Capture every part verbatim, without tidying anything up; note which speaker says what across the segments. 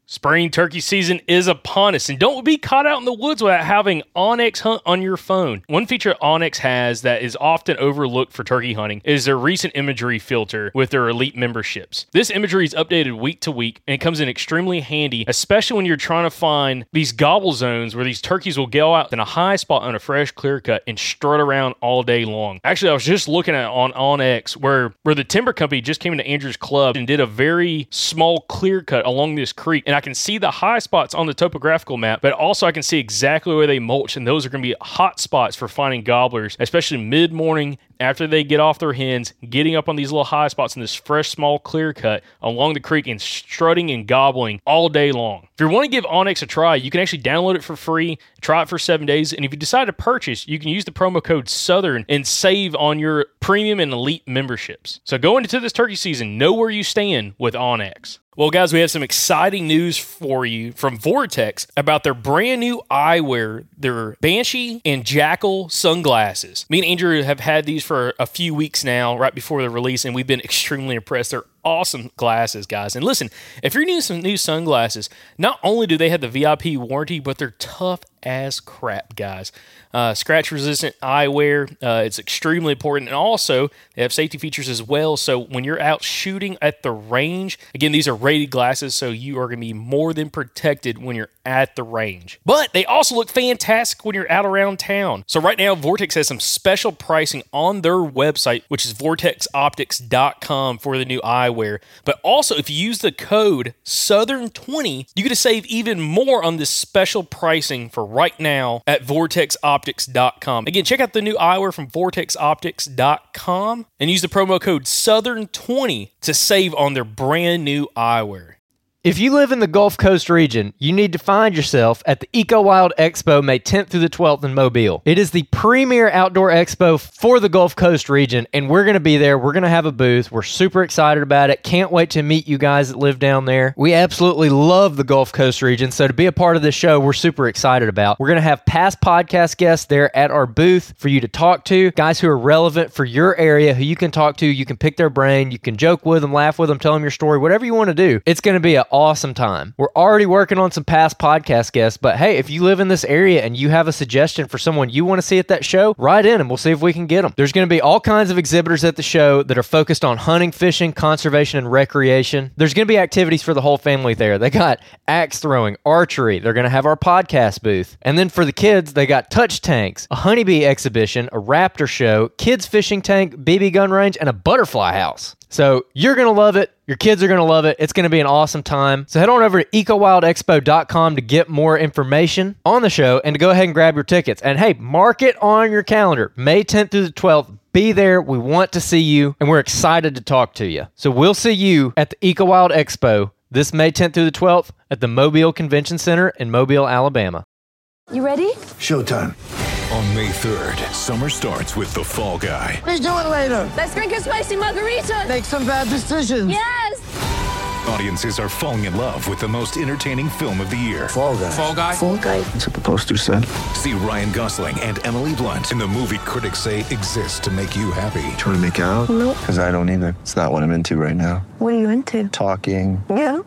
Speaker 1: Spring turkey season is upon us, and don't be caught out in the woods without having onX Hunt on your phone. One feature onX has that is often overlooked for turkey hunting is their recent imagery filter with their elite memberships. This imagery is updated week to week, and it comes in extremely handy, especially when you're trying to find these gobble zones where these turkeys will go out in a high spot on a fresh clear cut and strut around all day long. Actually, I was just looking at it on onX where, where the timber company just came into Andrew's club and did a very small clear cut along this creek, and I can see the high spots on the topographical map, but also I can see exactly where they mulch, and those are going to be hot spots for finding gobblers, especially mid-morning after they get off their hens, getting up on these little high spots in this fresh, small clear cut along the creek and strutting and gobbling all day long. If you want to give onX a try, you can actually download it for free, try it for seven days, and if you decide to purchase, you can use the promo code SOUTHERN and save on your premium and elite memberships. So go into this turkey season, know where you stand with onX. Well, guys, we have some exciting news for you from Vortex about their brand new eyewear, their Banshee and Jackal sunglasses. Me and Andrew have had these for a few weeks now, right before the release, and we've been extremely impressed. They're awesome glasses, guys. And listen, if you're needing some new sunglasses, not only do they have the V I P warranty, but they're tough as crap, guys. Uh, scratch-resistant eyewear, uh, it's extremely important. And also, they have safety features as well. So when you're out shooting at the range, again, these are rated glasses, so you are going to be more than protected when you're at the range. But they also look fantastic when you're out around town. So right now, Vortex has some special pricing on their website, which is vortex optics dot com for the new eyewear. But also, if you use the code Southern twenty, you get to save even more on this special pricing for right now at vortex optics dot com. Again, check out the new eyewear from vortex optics dot com and use the promo code Southern twenty to save on their brand new eyewear.
Speaker 2: If you live in the Gulf Coast region, you need to find yourself at the EcoWild Expo May tenth through the twelfth in Mobile. It is the premier outdoor expo for the Gulf Coast region, and we're going to be there. We're going to have a booth. We're super excited about it. Can't wait to meet you guys that live down there. We absolutely love the Gulf Coast region, so to be a part of this show, we're super excited about. We're going to have past podcast guests there at our booth for you to talk to, guys who are relevant for your area, who you can talk to. You can pick their brain. You can joke with them, laugh with them, tell them your story, whatever you want to do. It's going to be an awesome time. We're already working on some past podcast guests, but hey, if you live in this area and you have a suggestion for someone you want to see at that show, write in and we'll see if we can get them. There's going to be all kinds of exhibitors at the show that are focused on hunting, fishing, conservation, and recreation. There's going to be activities for the whole family there. They got axe throwing, archery. They're going to have our podcast booth. And then for the kids, they got touch tanks, a honeybee exhibition, a raptor show, kids fishing tank, B B gun range, and a butterfly house. So you're going to love it. Your kids are going to love it. It's going to be an awesome time. So head on over to eco wild expo dot com to get more information on the show and to go ahead and grab your tickets. And hey, mark it on your calendar. May tenth through the twelfth. Be there. We want to see you, and we're excited to talk to you. So we'll see you at the EcoWild Expo this May tenth through the twelfth at the Mobile Convention Center in Mobile, Alabama.
Speaker 3: You ready?
Speaker 4: Showtime.
Speaker 5: On May third, summer starts with The Fall Guy.
Speaker 4: Let's do it later.
Speaker 3: Let's drink a spicy margarita.
Speaker 4: Make some bad decisions.
Speaker 3: Yes.
Speaker 5: Audiences are falling in love with the most entertaining film of the year.
Speaker 4: Fall Guy.
Speaker 5: Fall Guy?
Speaker 3: Fall guy.
Speaker 4: That's what the poster said.
Speaker 5: See Ryan Gosling and Emily Blunt in the movie critics say exists to make you happy.
Speaker 4: Trying to make it out?
Speaker 3: Nope.
Speaker 4: Because I don't either. It's not what I'm into right now.
Speaker 3: What are you into?
Speaker 4: Talking.
Speaker 3: Yeah.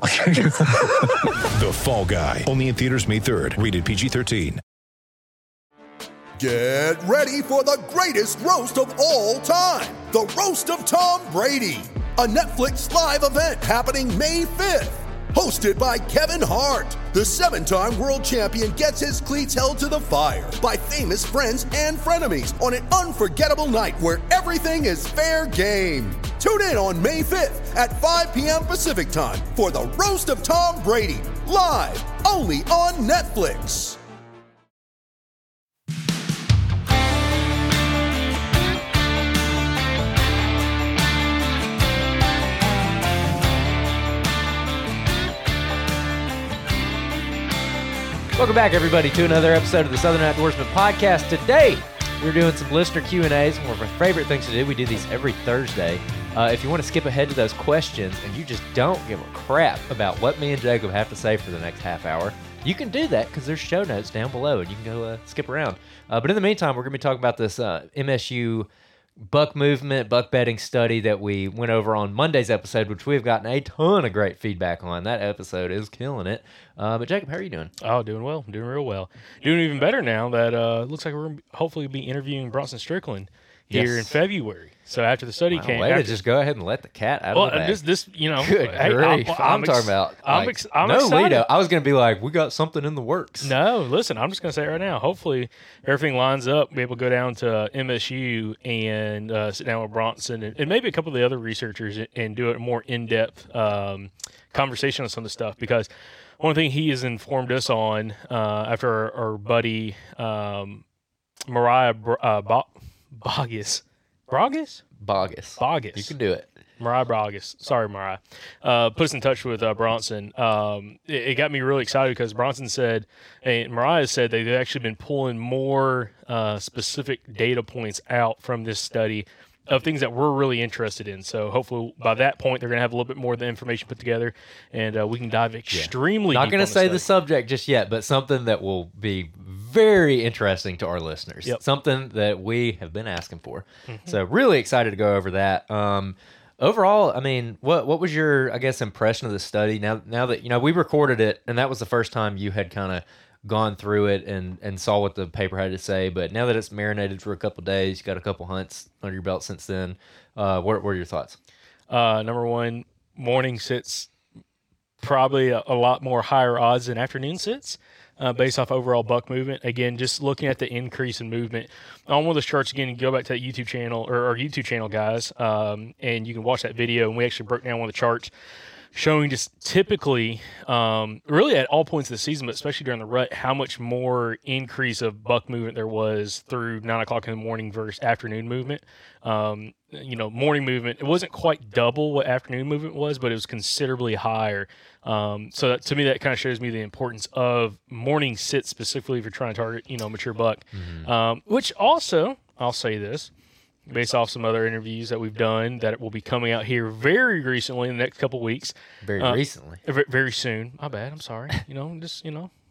Speaker 5: The Fall Guy. Only in theaters May third. Rated P G thirteen.
Speaker 6: Get ready for the greatest roast of all time, the Roast of Tom Brady, a Netflix live event happening May fifth. Hosted by Kevin Hart, the seven-time world champion gets his cleats held to the fire by famous friends and frenemies on an unforgettable night where everything is fair game. Tune in on May fifth at five p.m. Pacific time for the Roast of Tom Brady, live only on Netflix.
Speaker 2: Welcome back, everybody, to another episode of the Southern Outdoorsman Podcast. Today, we're doing some listener Q and A's, one of our favorite things to do. We do these every Thursday. Uh, if you want to skip ahead to those questions and you just don't give a crap about what me and Jacob have to say for the next half hour, you can do that because there's show notes down below and you can go uh, skip around. Uh, but in the meantime, we're going to be talking about this uh, M S U buck movement, buck bedding study that we went over on Monday's episode, which we've gotten a ton of great feedback on. That episode is killing it. Uh, but Jacob, how are you doing?
Speaker 1: Oh, doing well. Doing real well. Doing even better now that uh, looks like we're gonna hopefully be interviewing Bronson Strickland here
Speaker 2: Yes.
Speaker 1: in February. So after the study
Speaker 2: Wow,
Speaker 1: came,
Speaker 2: way
Speaker 1: after,
Speaker 2: to just go ahead and let the cat out
Speaker 1: well,
Speaker 2: of the bag.
Speaker 1: this this you know,
Speaker 2: Good
Speaker 1: hey,
Speaker 2: grief.
Speaker 1: I'm,
Speaker 2: I'm,
Speaker 1: ex-
Speaker 2: talking about
Speaker 1: I'm,
Speaker 2: like,
Speaker 1: ex- I'm
Speaker 2: no
Speaker 1: excited.
Speaker 2: lead up. I was going to be like, we got something in the works.
Speaker 1: No, listen, I'm just going to say it right now. Hopefully, everything lines up. Be able to go down to M S U and uh, sit down with Bronson and, and maybe a couple of the other researchers and, and do a more in-depth um, conversation on some of the stuff. Because one thing he has informed us on uh, after our, our buddy um, Mariah Br- uh, Bo- Bogus, Brogus?
Speaker 2: Bogus.
Speaker 1: Bogus.
Speaker 2: You can do it.
Speaker 1: Mariah Brogus, sorry Mariah, uh, put us in touch with uh, Bronson. Um, it, it got me really excited because Bronson said, and Mariah said they've actually been pulling more uh, specific data points out from this study of things that we're really interested in. So hopefully by that point they're going to have a little bit more of the information put together, and uh, we can dive extremely.
Speaker 2: Not
Speaker 1: deep
Speaker 2: going
Speaker 1: on
Speaker 2: to say the
Speaker 1: study.
Speaker 2: subject just yet, but something that will be very interesting to our listeners.
Speaker 1: Yep.
Speaker 2: Something that we have been asking for.
Speaker 1: Mm-hmm.
Speaker 2: So really excited to go over that. Um, overall, I mean, what what was your, I guess, impression of the study? Now now that, you know, we recorded it, and that was the first time you had kind of gone through it and, and saw what the paper had to say. But now that it's marinated for a couple days, you got a couple hunts under your belt since then. Uh, what, what are your thoughts?
Speaker 1: Uh, number one, morning sits probably a, a lot more higher odds than afternoon sits. Uh, based off overall buck movement. Again, just looking at the increase in movement. On one of those charts, again, you go back to that YouTube channel, or our YouTube channel, guys, um, and you can watch that video, and we actually broke down one of the charts showing just typically, um, really at all points of the season, but especially during the rut, how much more increase of buck movement there was through nine o'clock in the morning versus afternoon movement. Um, you know, morning movement, it wasn't quite double what afternoon movement was, but it was considerably higher. Um, so that, to me, that kind of shows me the importance of morning sits, specifically if you're trying to target, you know, mature buck. Mm-hmm. Um, which also, I'll say this, based off some other interviews that we've done that will be coming out here very recently in the next couple of weeks.
Speaker 2: Very
Speaker 1: uh,
Speaker 2: recently.
Speaker 1: Very, very soon. My bad. I'm sorry. You know, just, you know,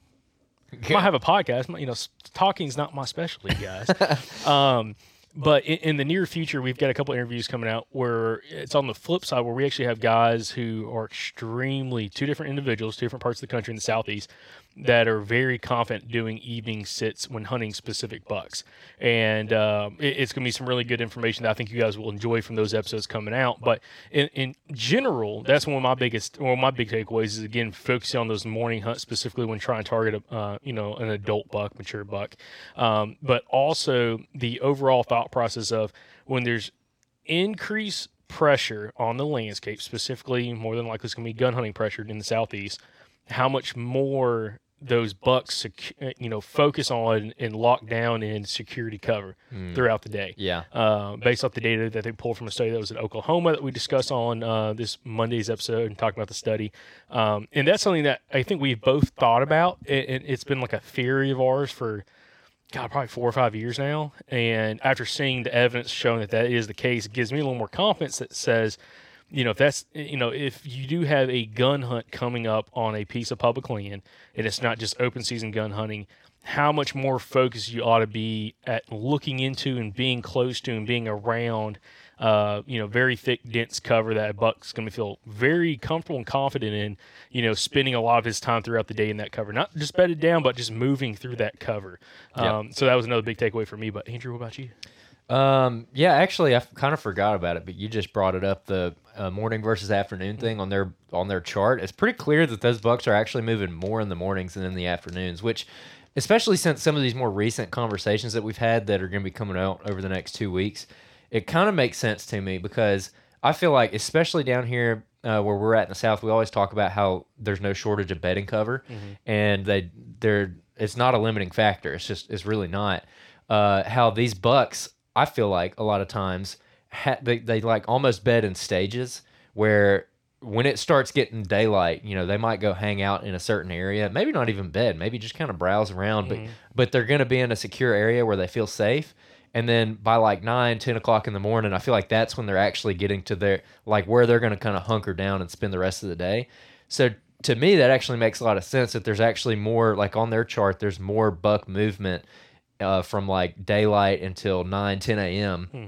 Speaker 1: I might have a podcast. You know, talking's not my specialty, guys. um, But in, in the near future, we've got a couple interviews coming out where it's on the flip side, where we actually have guys who are extremely, two different individuals, two different parts of the country in the Southeast, that are very confident doing evening sits when hunting specific bucks. And um, it, it's going to be some really good information that I think you guys will enjoy from those episodes coming out. But in, in general, that's one of my biggest, one of my big takeaways is, again, focusing on those morning hunts, specifically when trying to target, a, uh, you know, an adult buck, mature buck. Um, but also the overall thought process of when there's increased pressure on the landscape, specifically more than likely it's going to be gun hunting pressure in the Southeast, how much more those bucks, sec- you know, focus on and lock down in security cover mm. throughout the day.
Speaker 2: Yeah.
Speaker 1: Uh, based off the data that they pulled from a study that was in Oklahoma that we discussed on uh, this Monday's episode and talked about the study. Um, and that's something that I think we've both thought about. And it's been like a theory of ours for, God, probably four or five years now. And after seeing the evidence showing that that is the case, it gives me a little more confidence that says, you know, if that's, you know, if you do have a gun hunt coming up on a piece of public land and it's not just open season gun hunting, how much more focused you ought to be at looking into and being close to and being around, uh, you know, very thick, dense cover that a buck's going to feel very comfortable and confident in, you know, spending a lot of his time throughout the day in that cover. Not just bedded down, but just moving through that cover. Um, yep. So that was another big takeaway for me. But Andrew, what about you?
Speaker 2: Um, yeah, actually, I kind of forgot about it, but you just brought it up, the uh, morning versus afternoon thing on their on their chart. It's pretty clear that those bucks are actually moving more in the mornings than in the afternoons, which, especially since some of these more recent conversations that we've had that are going to be coming out over the next two weeks, it kind of makes sense to me because I feel like, especially down here uh, where we're at in the South, we always talk about how there's no shortage of bedding cover, mm-hmm. and they they're it's not a limiting factor. It's just it's really not. Uh, how these bucks, I feel like a lot of times ha- they, they like almost bed in stages where when it starts getting daylight, you know, they might go hang out in a certain area, maybe not even bed, maybe just kind of browse around, mm-hmm. but but they're going to be in a secure area where they feel safe. And then by like nine, ten o'clock in the morning, I feel like that's when they're actually getting to their, like where they're going to kind of hunker down and spend the rest of the day. So to me, that actually makes a lot of sense that there's actually more, like on their chart, there's more buck movement Uh, from like daylight until nine, ten a.m. Mm-hmm.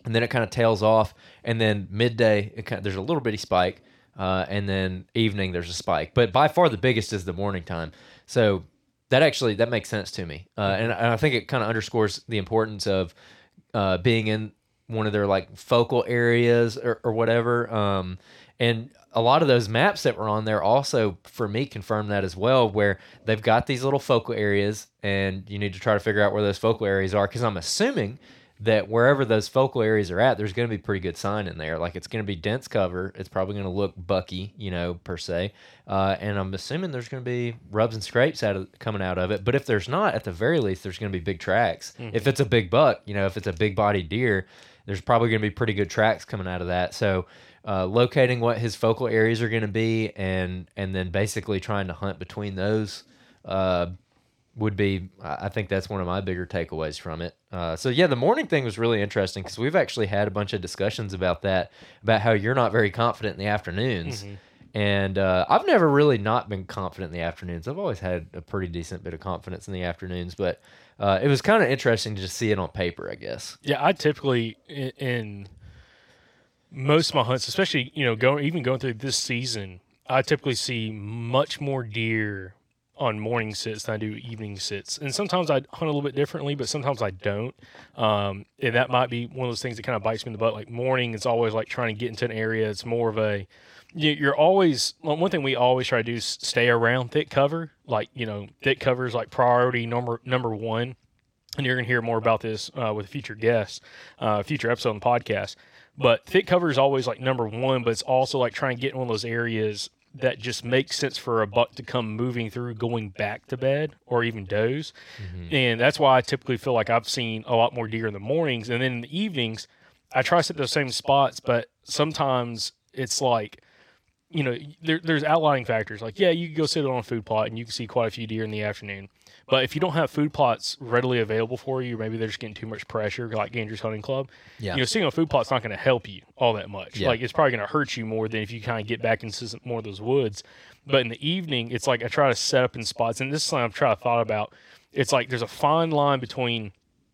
Speaker 2: and then it kind of tails off, and then midday it kind of, there's a little bitty spike, uh, and then evening there's a spike. But by far the biggest is the morning time. So that actually that makes sense to me, uh, and, and I think it kind of underscores the importance of uh, being in one of their like focal areas or, or whatever. Um, and a lot of those maps that were on there also, for me, confirm that as well, where they've got these little focal areas, and you need to try to figure out where those focal areas are, because I'm assuming that wherever those focal areas are at, there's going to be pretty good sign in there. Like, it's going to be dense cover. It's probably going to look bucky, you know, per se. Uh, and I'm assuming there's going to be rubs and scrapes out of coming out of it. But if there's not, at the very least, there's going to be big tracks. Mm-hmm. If it's a big buck, you know, if it's a big-bodied deer, there's probably going to be pretty good tracks coming out of that. So uh, locating what his focal areas are going to be, and and then basically trying to hunt between those uh, would be, I think that's one of my bigger takeaways from it. Uh, so yeah, the morning thing was really interesting, because we've actually had a bunch of discussions about that, about how you're not very confident in the afternoons. Mm-hmm. And uh, I've never really not been confident in the afternoons. I've always had a pretty decent bit of confidence in the afternoons, but uh, it was kind of interesting to just see it on paper, I guess.
Speaker 1: Yeah, I typically, in, in most of my hunts, especially, you know, going even going through this season, I typically see much more deer on morning sits than I do evening sits. And sometimes I hunt a little bit differently, but sometimes I don't. Um, and that might be one of those things that kind of bites me in the butt. Like, morning, it's always like trying to get into an area. It's more of a, you're always, well, one thing we always try to do is stay around thick cover. Like, you know, thick cover is like priority number number one. And you're going to hear more about this uh, with a future guest, uh, future episode on the podcast. But thick cover is always like number one, but it's also like trying to get in one of those areas that just makes sense for a buck to come moving through, going back to bed, or even doze. Mm-hmm. And that's why I typically feel like I've seen a lot more deer in the mornings. And then in the evenings, I try to set those same spots, but sometimes it's like, you know, there, there's outlining factors. Like, yeah, you can go sit on a food plot and you can see quite a few deer in the afternoon. But if you don't have food plots readily available for you, or maybe they're just getting too much pressure, like Andrews Hunting Club, yeah. you know, sitting on a food plot's not going to help you all that much. Yeah. Like, it's probably going to hurt you more than if you kind of get back into some more of those woods. But in the evening, it's like I try to set up in spots, and this is something I've tried to thought about. It's like there's a fine line between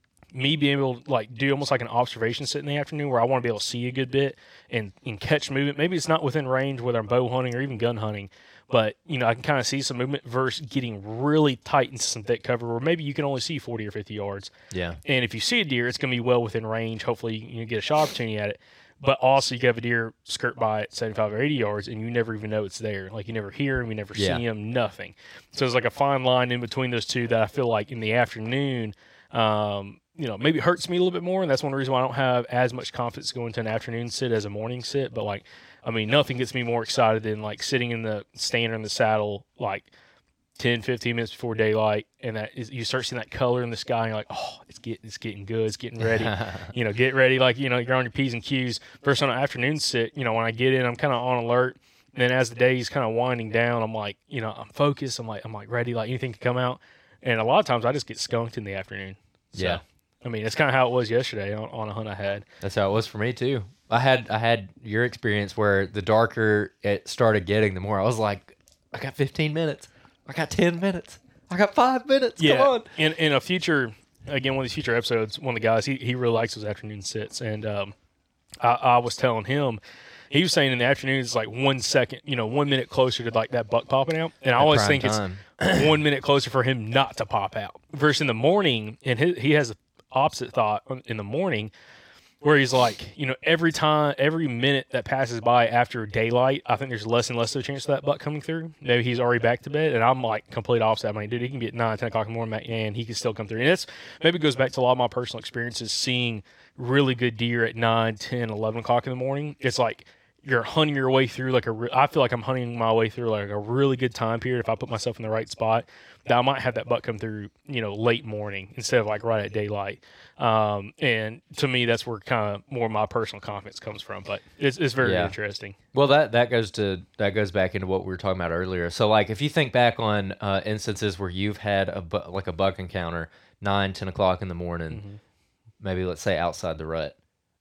Speaker 1: me being able to like do almost like an observation sit in the afternoon, where I want to be able to see a good bit and, and catch movement. Maybe it's not within range, whether I'm bow hunting or even gun hunting, but, you know, I can kind of see some movement versus getting really tight into some thick cover where maybe you can only see forty or fifty yards.
Speaker 2: Yeah.
Speaker 1: And if you see a deer, it's going to be well within range. Hopefully you know, get a shot opportunity at it. But also you can have a deer skirt by at seventy-five or eighty yards and you never even know it's there. Like, you never hear him, you never yeah. see him, nothing. So it's like a fine line in between those two that I feel like in the afternoon, um, you know, maybe it hurts me a little bit more, and that's one reason why I don't have as much confidence going to an afternoon sit as a morning sit. But, like, I mean, nothing gets me more excited than, like, sitting in the stand in the saddle, like, ten, fifteen minutes before daylight, and that is, you start seeing that color in the sky, and you're like, oh, it's getting, it's getting good, it's getting ready. you know, get ready, like, you know, you're on your P's and Q's. First on an afternoon sit, you know, when I get in, I'm kind of on alert. And then as the day's kind of winding down, I'm like, you know, I'm focused. I'm like, I'm like ready, like anything can come out. And a lot of times I just get skunked in the afternoon. So,
Speaker 2: yeah.
Speaker 1: I mean, it's kind of how it was yesterday on, on a hunt I had.
Speaker 2: That's how it was for me too. I had I had your experience where the darker it started getting, the more I was like, I got fifteen minutes. I got ten minutes. I got five minutes.
Speaker 1: Yeah.
Speaker 2: Come on.
Speaker 1: In in a future, again, one of these future episodes, one of the guys, he, he really likes those afternoon sits. And um, I, I was telling him, he was saying in the afternoon it's like one second, you know, one minute closer to like that buck popping out. And I always think time. It's one minute closer for him not to pop out. Versus in the morning, and he, he has the opposite thought in the morning, where he's like, you know, every time, every minute that passes by after daylight, I think there's less and less of a chance of that buck coming through. Maybe he's already back to bed, and I'm like complete opposite. I mean, dude, he can be at nine, ten o'clock in the morning, and he can still come through. And it's maybe goes back to a lot of my personal experiences seeing really good deer at nine, ten, eleven o'clock in the morning. It's like you're hunting your way through like a re- I feel like I'm hunting my way through like a really good time period if I put myself in the right spot, that I might have that buck come through, you know, late morning instead of like right at daylight. Um, and to me, that's where kind of more of my personal confidence comes from, but it's, it's very yeah. interesting.
Speaker 2: Well, that, that goes to, that goes back into what we were talking about earlier. So like, if you think back on uh, instances where you've had a, bu- like a buck encounter nine, ten o'clock in the morning, mm-hmm. maybe let's say outside the rut,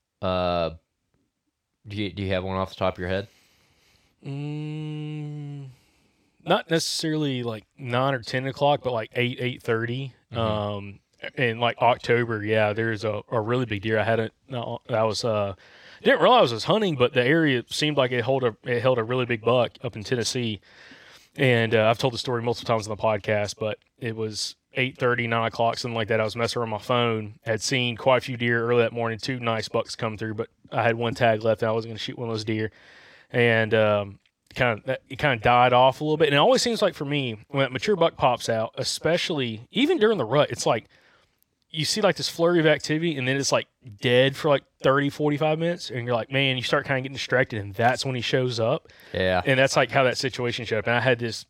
Speaker 2: uh, Do you do you have one off the top of your head?
Speaker 1: Mm, not necessarily like nine or ten o'clock, but like eight eight thirty. Mm-hmm. Um, in like October, yeah, there's a, a really big deer. I hadn't, no, that was, uh, didn't realize I was hunting, but the area seemed like it held a, it held a really big buck up in Tennessee. And uh, I've told the story multiple times on the podcast, but it was eight thirty, nine o'clock, something like that. I was messing around my phone, had seen quite a few deer early that morning, two nice bucks come through, but I had one tag left and I was going to shoot one of those deer. And, um, kind of it kind of died off a little bit. And it always seems like for me, when that mature buck pops out, especially even during the rut, it's like you see like this flurry of activity and then it's like dead for like thirty, forty-five minutes. And you're like, man, you start kind of getting distracted and that's when he shows up.
Speaker 2: Yeah.
Speaker 1: And that's like how that situation showed up. And I had this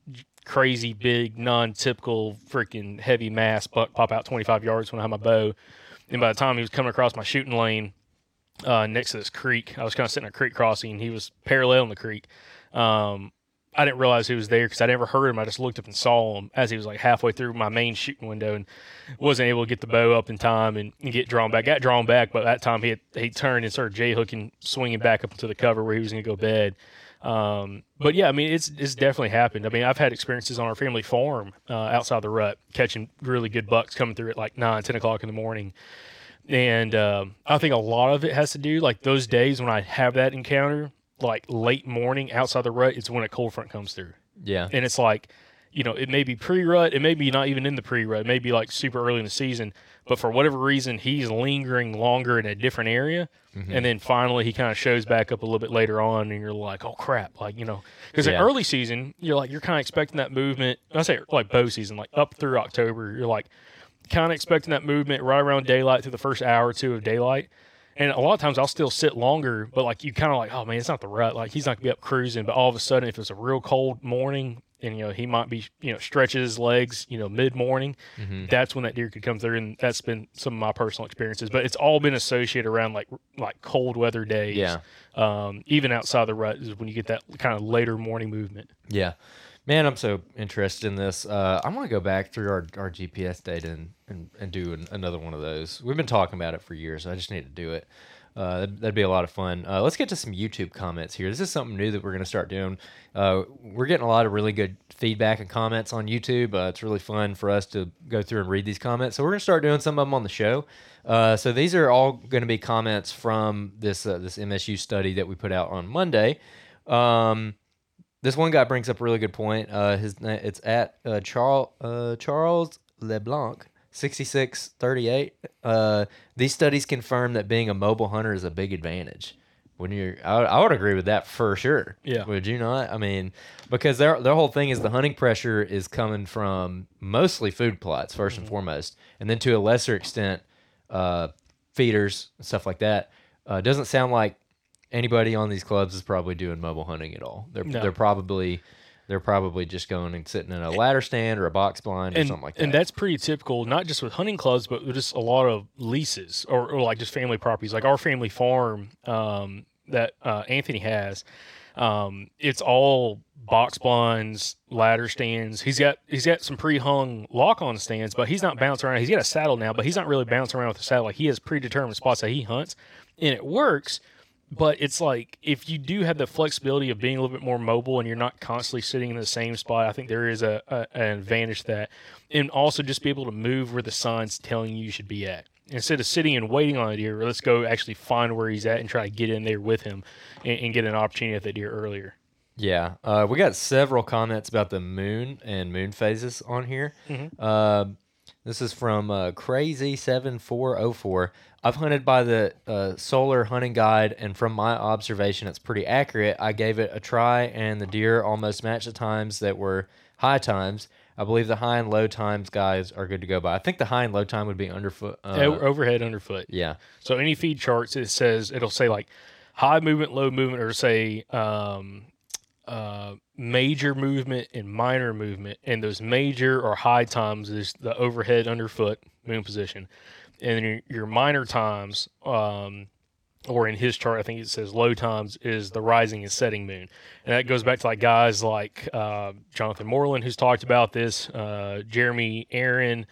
Speaker 1: crazy big, non-typical freaking heavy mass buck pop out twenty-five yards when I had my bow. And by the time he was coming across my shooting lane uh, next to this creek, I was kind of sitting at a creek crossing and he was parallel in the creek. Um, I didn't realize he was there because I never heard him. I just looked up and saw him as he was like halfway through my main shooting window and wasn't able to get the bow up in time and, and get drawn back. Got drawn back, but that time he had, he turned and started J-hooking, swinging back up into the cover where he was going to go bed. Um, but yeah, I mean, it's it's definitely happened. I mean, I've had experiences on our family farm uh, outside the rut, catching really good bucks coming through at like nine, ten o'clock in the morning. And um, I think a lot of it has to do, like those days when I have that encounter, like late morning outside the rut, it's when a cold front comes through.
Speaker 2: Yeah.
Speaker 1: And it's like, you know, it may be pre-rut, it may be not even in the pre-rut, it may be like super early in the season, but for whatever reason, he's lingering longer in a different area. Mm-hmm. And then finally he kind of shows back up a little bit later on and you're like, oh crap. Like, you know, because
Speaker 2: yeah.
Speaker 1: in early season, you're like, you're kind of expecting that movement. I say like bow season, like up through October, you're like kind of expecting that movement right around daylight through the first hour or two of daylight. And a lot of times I'll still sit longer, but like you kind of like, oh man, it's not the rut. Like he's not gonna be up cruising. But all of a sudden, if it's a real cold morning and, you know, he might be, you know, stretches his legs, you know, mid morning, mm-hmm. that's when that deer could come through. And that's been some of my personal experiences, but it's all been associated around like, like cold weather days.
Speaker 2: Yeah.
Speaker 1: Um, even outside the rut is when you get that kind of later morning movement.
Speaker 2: Yeah. Man, I'm so interested in this. Uh, I want to go back through our, our G P S data and, and, and do an, another one of those. We've been talking about it for years. So I just need to do it. Uh, that'd, that'd be a lot of fun. Uh, let's get to some YouTube comments here. This is something new that we're going to start doing. Uh, we're getting a lot of really good feedback and comments on YouTube. Uh, it's really fun for us to go through and read these comments. So we're going to start doing some of them on the show. Uh, so these are all going to be comments from this uh, this M S U study that we put out on Monday. Um, This one guy brings up a really good point. Uh, his it's at uh, Charles uh, Charles LeBlanc sixty-six thirty-eight. Uh, these studies confirm that being a mobile hunter is a big advantage. When you're, I, I would agree with that for sure.
Speaker 1: Yeah,
Speaker 2: would you not? I mean, because their their whole thing is the hunting pressure is coming from mostly food plots first mm-hmm. and foremost, and then to a lesser extent, uh, feeders and stuff like that. Uh, doesn't sound like anybody on these clubs is probably doing mobile hunting at all. They're no. they're probably they're probably just going and sitting in a ladder stand or a box blind or
Speaker 1: and,
Speaker 2: something like that.
Speaker 1: And that's pretty typical, not just with hunting clubs, but with just a lot of leases or, or like just family properties, like our family farm um, that uh, Anthony has. Um, it's all box blinds, ladder stands. He's got he's got some pre-hung lock-on stands, but he's not bouncing around. He's got a saddle now, but he's not really bouncing around with the saddle. Like he has predetermined spots that he hunts, and it works. But it's like, if you do have the flexibility of being a little bit more mobile and you're not constantly sitting in the same spot, I think there is a, a an advantage to that. And also just be able to move where the sign's telling you you should be at. Instead of sitting and waiting on a deer, let's go actually find where he's at and try to get in there with him and, and get an opportunity at the deer earlier.
Speaker 2: Yeah. Uh, we got several comments about the moon and moon phases on here. Mm-hmm. Uh, this is from uh, Crazy seven four oh four. I've hunted by the uh, Solar Hunting Guide, and from my observation, it's pretty accurate. I gave it a try, and the deer almost matched the times that were high times. I believe the high and low times guys are good to go by. I think the high and low time would be underfoot. Uh,
Speaker 1: yeah, overhead, underfoot.
Speaker 2: Yeah.
Speaker 1: So any feed charts, it says, it'll say like high movement, low movement, or say um, uh, major movement and minor movement. And those major or high times is the overhead, underfoot, moon position. And then your, your minor times, um, or in his chart, I think it says low times, is the rising and setting moon. And that goes back to like guys like uh, Jonathan Moreland, who's talked about this, uh, Jeremy Aaron,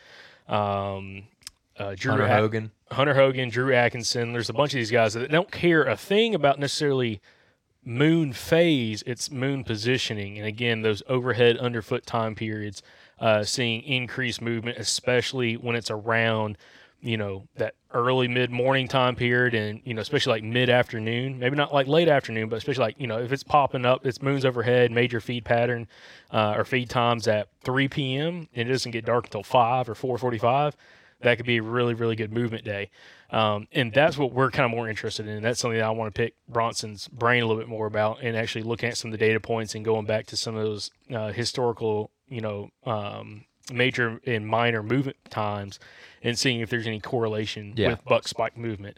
Speaker 1: um, uh, Drew
Speaker 2: Hunter Hogan.
Speaker 1: Hunter Hogan, Drew Atkinson. There's a bunch of these guys that don't care a thing about necessarily moon phase, it's moon positioning. And again, those overhead, underfoot time periods uh, seeing increased movement, especially when it's around, you know, that early mid morning time period, and you know, especially like mid afternoon, maybe not like late afternoon, but especially like, you know, if it's popping up, it's moons overhead, major feed pattern uh, or feed times at three p.m. and it doesn't get dark until five or four forty-five. That could be a really, really good movement day. Um, and that's what we're kind of more interested in. That's something that I want to pick Bronson's brain a little bit more about, and actually looking at some of the data points and going back to some of those uh, historical, you know, um, major and minor movement times and seeing if there's any correlation
Speaker 2: Yeah.
Speaker 1: with buck spike movement.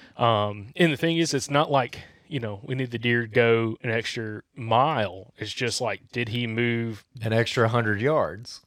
Speaker 1: Um, and the thing is, it's not like, you know, we need the deer to go an extra mile. It's just like, did he move
Speaker 2: An extra one hundred yards.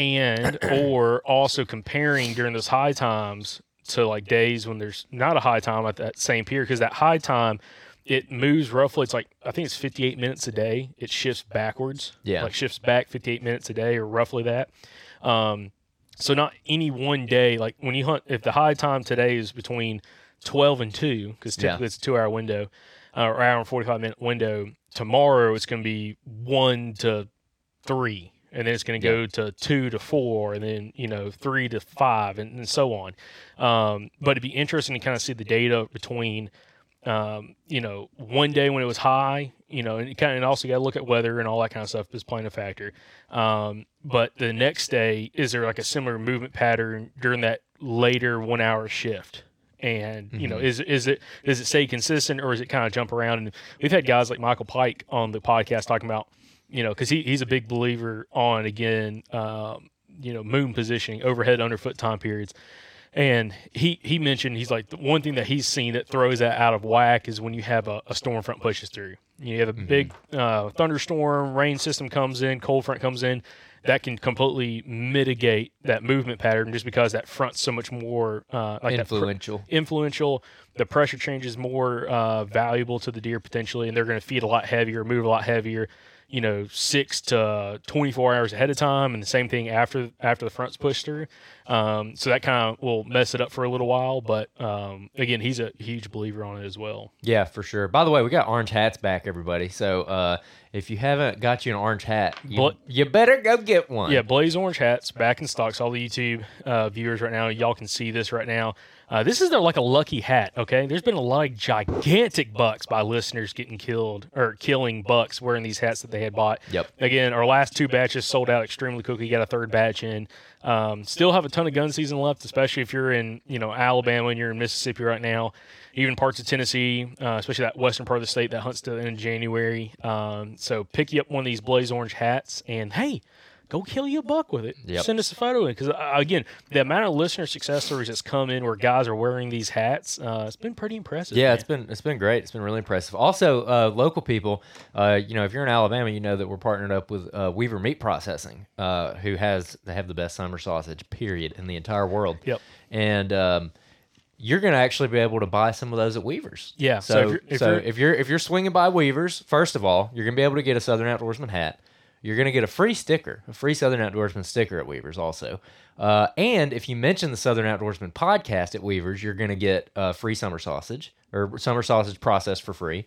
Speaker 1: and or also comparing during those high times to like days when there's not a high time at that same period, because that high time, it moves roughly, it's like, I think it's fifty-eight minutes a day. It shifts backwards.
Speaker 2: Yeah.
Speaker 1: Like shifts back fifty-eight minutes a day, or roughly that. Um, so not any one day, like when you hunt, if the high time today is between twelve and two, because typically
Speaker 2: Yeah.
Speaker 1: it's a two hour window, uh, or hour and forty-five minute window, tomorrow it's going to be one to three. And then it's going to go to two to four, and then, you know, three to five, and, and so on. Um, but it'd be interesting to kind of see the data between, um, you know, one day when it was high, you know, and you kind of and also got to look at weather and all that kind of stuff is playing a factor. Um, but the next day, is there like a similar movement pattern during that later one hour shift? And, you know, is is it does it stay consistent, or is it kind of jump around? And we've had guys like Michael Pike on the podcast talking about, you know, because he, he's a big believer on, again, um, you know, moon positioning, overhead, underfoot time periods. And he, he mentioned, he's like, the one thing that he's seen that throws that out of whack is when you have a, a storm front pushes through. You have a big uh, thunderstorm, rain system comes in, cold front comes in. That can completely mitigate that movement pattern, just because that front's so much more uh, like
Speaker 2: Influential.
Speaker 1: That pr- influential. The pressure change is more uh, valuable to the deer potentially, and they're going to feed a lot heavier, move a lot heavier, you know, six to twenty-four hours ahead of time, and the same thing after after the front's pushed through. Um, so that kind of will mess it up for a little while, but um, again, he's a huge believer on it as well.
Speaker 2: Yeah, for sure. By the way, we got orange hats back, everybody. So uh, if you haven't got you an orange hat, you,
Speaker 1: Bla-
Speaker 2: you better go get one.
Speaker 1: Yeah, Blaze Orange hats back in stock. So all the YouTube uh, viewers right now, y'all can see this right now. Uh, this is their, like a lucky hat, okay? There's been a lot of gigantic bucks by listeners getting killed or killing bucks wearing these hats that they had bought.
Speaker 2: Yep.
Speaker 1: Again, our last two batches sold out extremely quickly. Got a third batch in. Um, still have a ton of gun season left, especially if you're in, you know, Alabama and you're in Mississippi right now, even parts of Tennessee, uh, especially that western part of the state that hunts to the end of January. Um, so pick you up one of these Blaze Orange hats, and hey, go kill you a buck with it.
Speaker 2: Yep.
Speaker 1: Send us a photo in, because uh, again, the amount of listener success stories that's come in where guys are wearing these hats, uh, it's been pretty impressive.
Speaker 2: Yeah,
Speaker 1: man.
Speaker 2: it's been it's been great. It's been really impressive. Also, uh, local people, uh, you know, if you're in Alabama, you know that we're partnered up with uh, Weaver Meat Processing, uh, who has they have the best summer sausage, period, in the entire world.
Speaker 1: Yep.
Speaker 2: And um, you're going to actually be able to buy some of those at Weaver's.
Speaker 1: Yeah, so
Speaker 2: So,
Speaker 1: if you're- if
Speaker 2: so
Speaker 1: you're-
Speaker 2: if you're if you're swinging by Weaver's, first of all, you're going to be able to get a Southern Outdoorsman hat. You're going to get a free sticker, a free Southern Outdoorsman sticker at Weaver's also. Uh, and if you mention the Southern Outdoorsman podcast at Weaver's, you're going to get uh, free summer sausage, or summer sausage processed for free.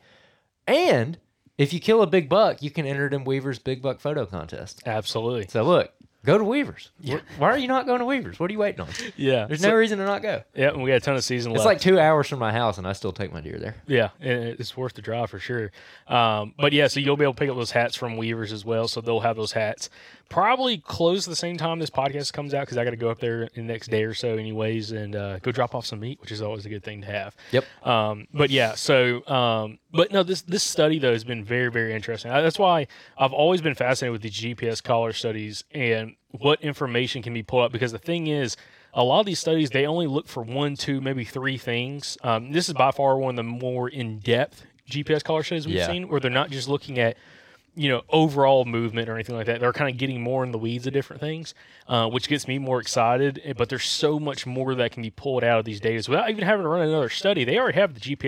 Speaker 2: And if you kill a big buck, you can enter it in Weaver's Big Buck Photo Contest.
Speaker 1: Absolutely.
Speaker 2: So look, go to Weaver's. Wh- Why are you not going to Weaver's? What are you waiting on?
Speaker 1: Yeah.
Speaker 2: There's
Speaker 1: So-
Speaker 2: no reason to not go.
Speaker 1: Yeah, and we got a ton of season
Speaker 2: It's
Speaker 1: left.
Speaker 2: like two hours from my house, and I still take my deer there.
Speaker 1: Yeah, and it's worth the drive for sure. Um, but yeah, so you'll be able to pick up those hats from Weavers as well. So they'll have those hats probably close the same time this podcast comes out, because I got to go up there in the next day or so, anyways, and uh, go drop off some meat, which is always a good thing to have.
Speaker 2: Yep.
Speaker 1: Um, but yeah, so um, but no, this this study though has been very very interesting. That's why I've always been fascinated with the G P S collar studies and what information can be pulled up, because the thing is, a lot of these studies, they only look for one, two, maybe three things. Um, this is by far one of the more in-depth G P S collar studies we've
Speaker 2: Yeah.
Speaker 1: seen, where they're not just looking at, you know, overall movement or anything like that. They're kind of getting more in the weeds of different things, uh, which gets me more excited. But there's so much more that can be pulled out of these data without even having to run another study. They already have the G P S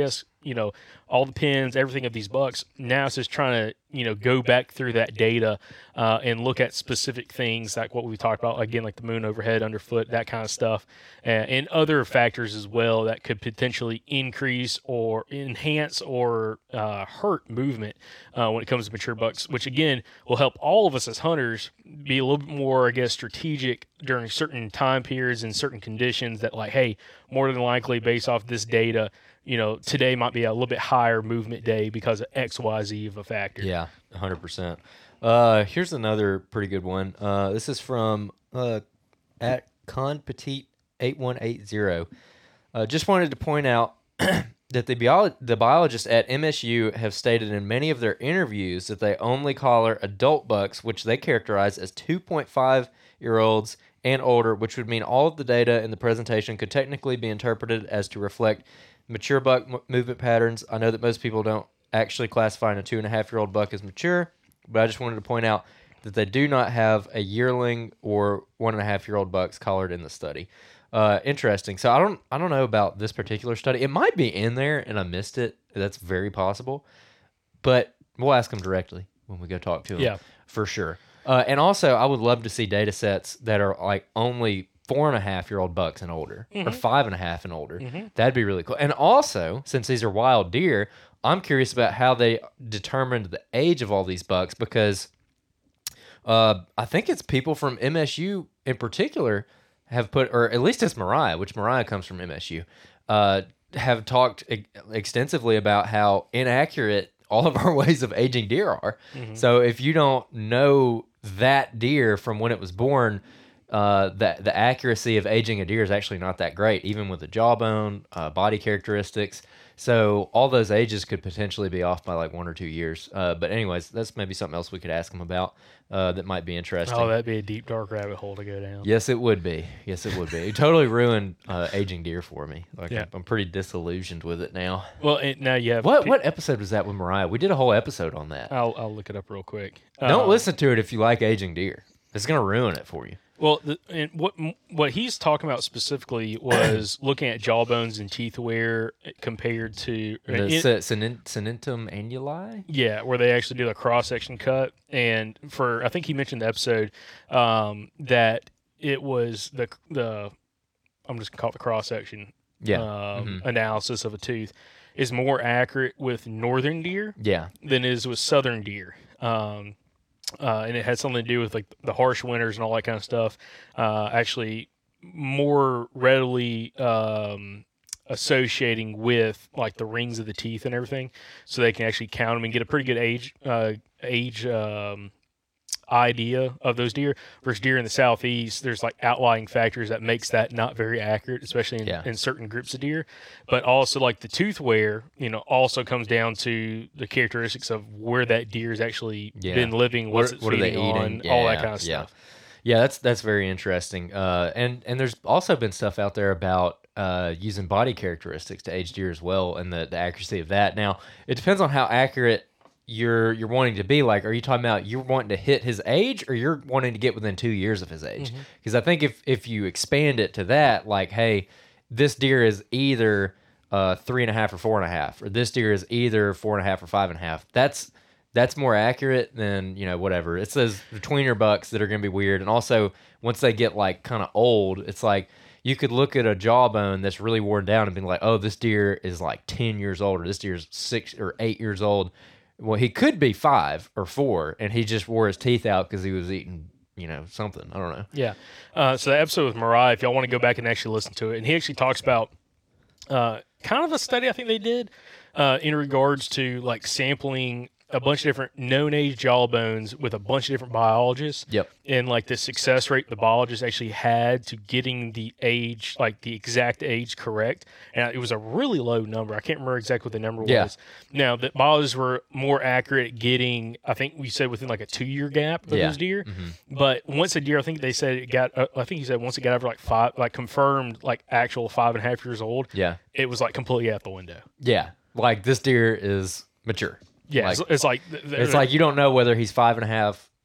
Speaker 1: you know, all the pins, everything of these bucks. Now it's just trying to, you know, go back through that data uh, and look at specific things like what we talked about, again, like the moon overhead, underfoot, that kind of stuff, and, and other factors as well that could potentially increase or enhance or uh, hurt movement uh, when it comes to mature bucks, which again will help all of us as hunters be a little bit more, I guess, strategic during certain time periods and certain conditions that, like, hey, more than likely based off this data, you know, today might be a little bit higher movement day because of X, Y, Z of a factor.
Speaker 2: Yeah, one hundred percent. Uh, here's another pretty good one. Uh, this is from uh, at Conpetit eight one eight zero. Uh, just wanted to point out that the, bio- the biologists at M S U have stated in many of their interviews that they only collar adult bucks, which they characterize as two point five year olds and older, which would mean all of the data in the presentation could technically be interpreted as to reflect mature buck m- movement patterns. I know that most people don't actually classify a two and a half year old buck as mature, but I just wanted to point out that they do not have a yearling or one and a half year old bucks collared in the study. Uh, interesting. So I don't, I don't know about this particular study. It might be in there and I missed it. That's very possible, but we'll ask them directly when we go talk to them.
Speaker 1: Yeah,
Speaker 2: for sure. Uh, and also, I would love to see data sets that are like only four and a half year old bucks and older, mm-hmm. or five and a half and older. Mm-hmm. That'd be really cool. And also, since these are wild deer, I'm curious about how they determined the age of all these bucks, because uh, I think it's people from M S U in particular have put, or at least it's Mariah, which Mariah comes from M S U, uh, have talked e- extensively about how inaccurate all of our ways of aging deer are. Mm-hmm. So if you don't know that deer from when it was born, uh, that the accuracy of aging a deer is actually not that great, even with the jawbone, uh, body characteristics. So all those ages could potentially be off by like one or two years. Uh, but anyways, that's maybe something else we could ask them about uh, that might be interesting.
Speaker 1: Oh, that'd be a deep, dark rabbit hole to go down.
Speaker 2: Yes, it would be. Yes, it would be. It totally ruined uh, aging deer for me. Like,
Speaker 1: yeah.
Speaker 2: I'm, I'm pretty disillusioned with it now.
Speaker 1: Well, it, now you have...
Speaker 2: What
Speaker 1: pe-
Speaker 2: what episode was that with Mariah? We did a whole episode on that.
Speaker 1: I'll, I'll look it up real quick.
Speaker 2: Don't
Speaker 1: uh,
Speaker 2: listen to it if you like aging deer. It's going to ruin it for you.
Speaker 1: Well, the, and what what he's talking about specifically was looking at jawbones and teeth wear compared to
Speaker 2: The
Speaker 1: it,
Speaker 2: Senin- Senintum annuli?
Speaker 1: yeah, where they actually do the cross section cut. And for I think he mentioned the episode um, that it was the the I'm just gonna call it the cross section
Speaker 2: Yeah.
Speaker 1: um,
Speaker 2: Mm-hmm.
Speaker 1: analysis of a tooth is more accurate with northern deer
Speaker 2: Yeah.
Speaker 1: than it is with southern deer. Um, Uh, and it had something to do with like the harsh winters and all that kind of stuff. Uh, actually, more readily um, associating with like the rings of the teeth and everything, so they can actually count them and get a pretty good age uh, age um, idea of those deer. Versus deer in the southeast, there's like outlying factors that makes that not very accurate, especially in,
Speaker 2: Yeah.
Speaker 1: in certain groups of deer. But also like the tooth wear, you know, also comes down to the characteristics of where that deer's actually
Speaker 2: Yeah.
Speaker 1: been living, what's
Speaker 2: What-
Speaker 1: it
Speaker 2: what are they
Speaker 1: feeding on,
Speaker 2: eating?
Speaker 1: all that
Speaker 2: Yeah,
Speaker 1: kind of
Speaker 2: yeah.
Speaker 1: stuff.
Speaker 2: Yeah, that's that's very interesting. Uh, and and there's also been stuff out there about uh, using body characteristics to age deer as well, and the, the accuracy of that. Now, it depends on how accurate you're you're wanting to be. Like, are you talking about you're wanting to hit his age, or you're wanting to get within two years of his age? Because I think if if you expand it to that, like, hey, this deer is either uh, three and a half or four and a half, or this deer is either four and a half or five and a half. That's That's more accurate than, you know, whatever. It says the tweener bucks that are going to be weird. And also, once they get, like, kind of old, it's like you could look at a jawbone that's really worn down and be like, oh, this deer is, like, ten years old, or this deer is six or eight years old. Well, he could be five or four, and he just wore his teeth out because he was eating, you know, something. I don't know.
Speaker 1: Yeah. Uh, so the episode with Mariah, if y'all want to go back and actually listen to it, and he actually talks about uh, kind of a study I think they did uh, in regards to, like, sampling a bunch of different known age jawbones with a bunch of different biologists.
Speaker 2: Yep.
Speaker 1: And like the success rate the biologists actually had to getting the age, like the exact age correct. And it was a really low number. I can't remember exactly what the number
Speaker 2: Yeah.
Speaker 1: was. Now, the biologists were more accurate at getting, I think we said within like a two year gap of
Speaker 2: Yeah.
Speaker 1: those deer. But once a deer, I think they said it got, uh, I think he said once it got over like five, like confirmed like actual five and a half years old.
Speaker 2: Yeah.
Speaker 1: It was like completely out the window.
Speaker 2: Yeah. Like, this deer is mature.
Speaker 1: Yeah.
Speaker 2: Like,
Speaker 1: it's, it's like, th- th-
Speaker 2: it's like you don't know whether he's five and a half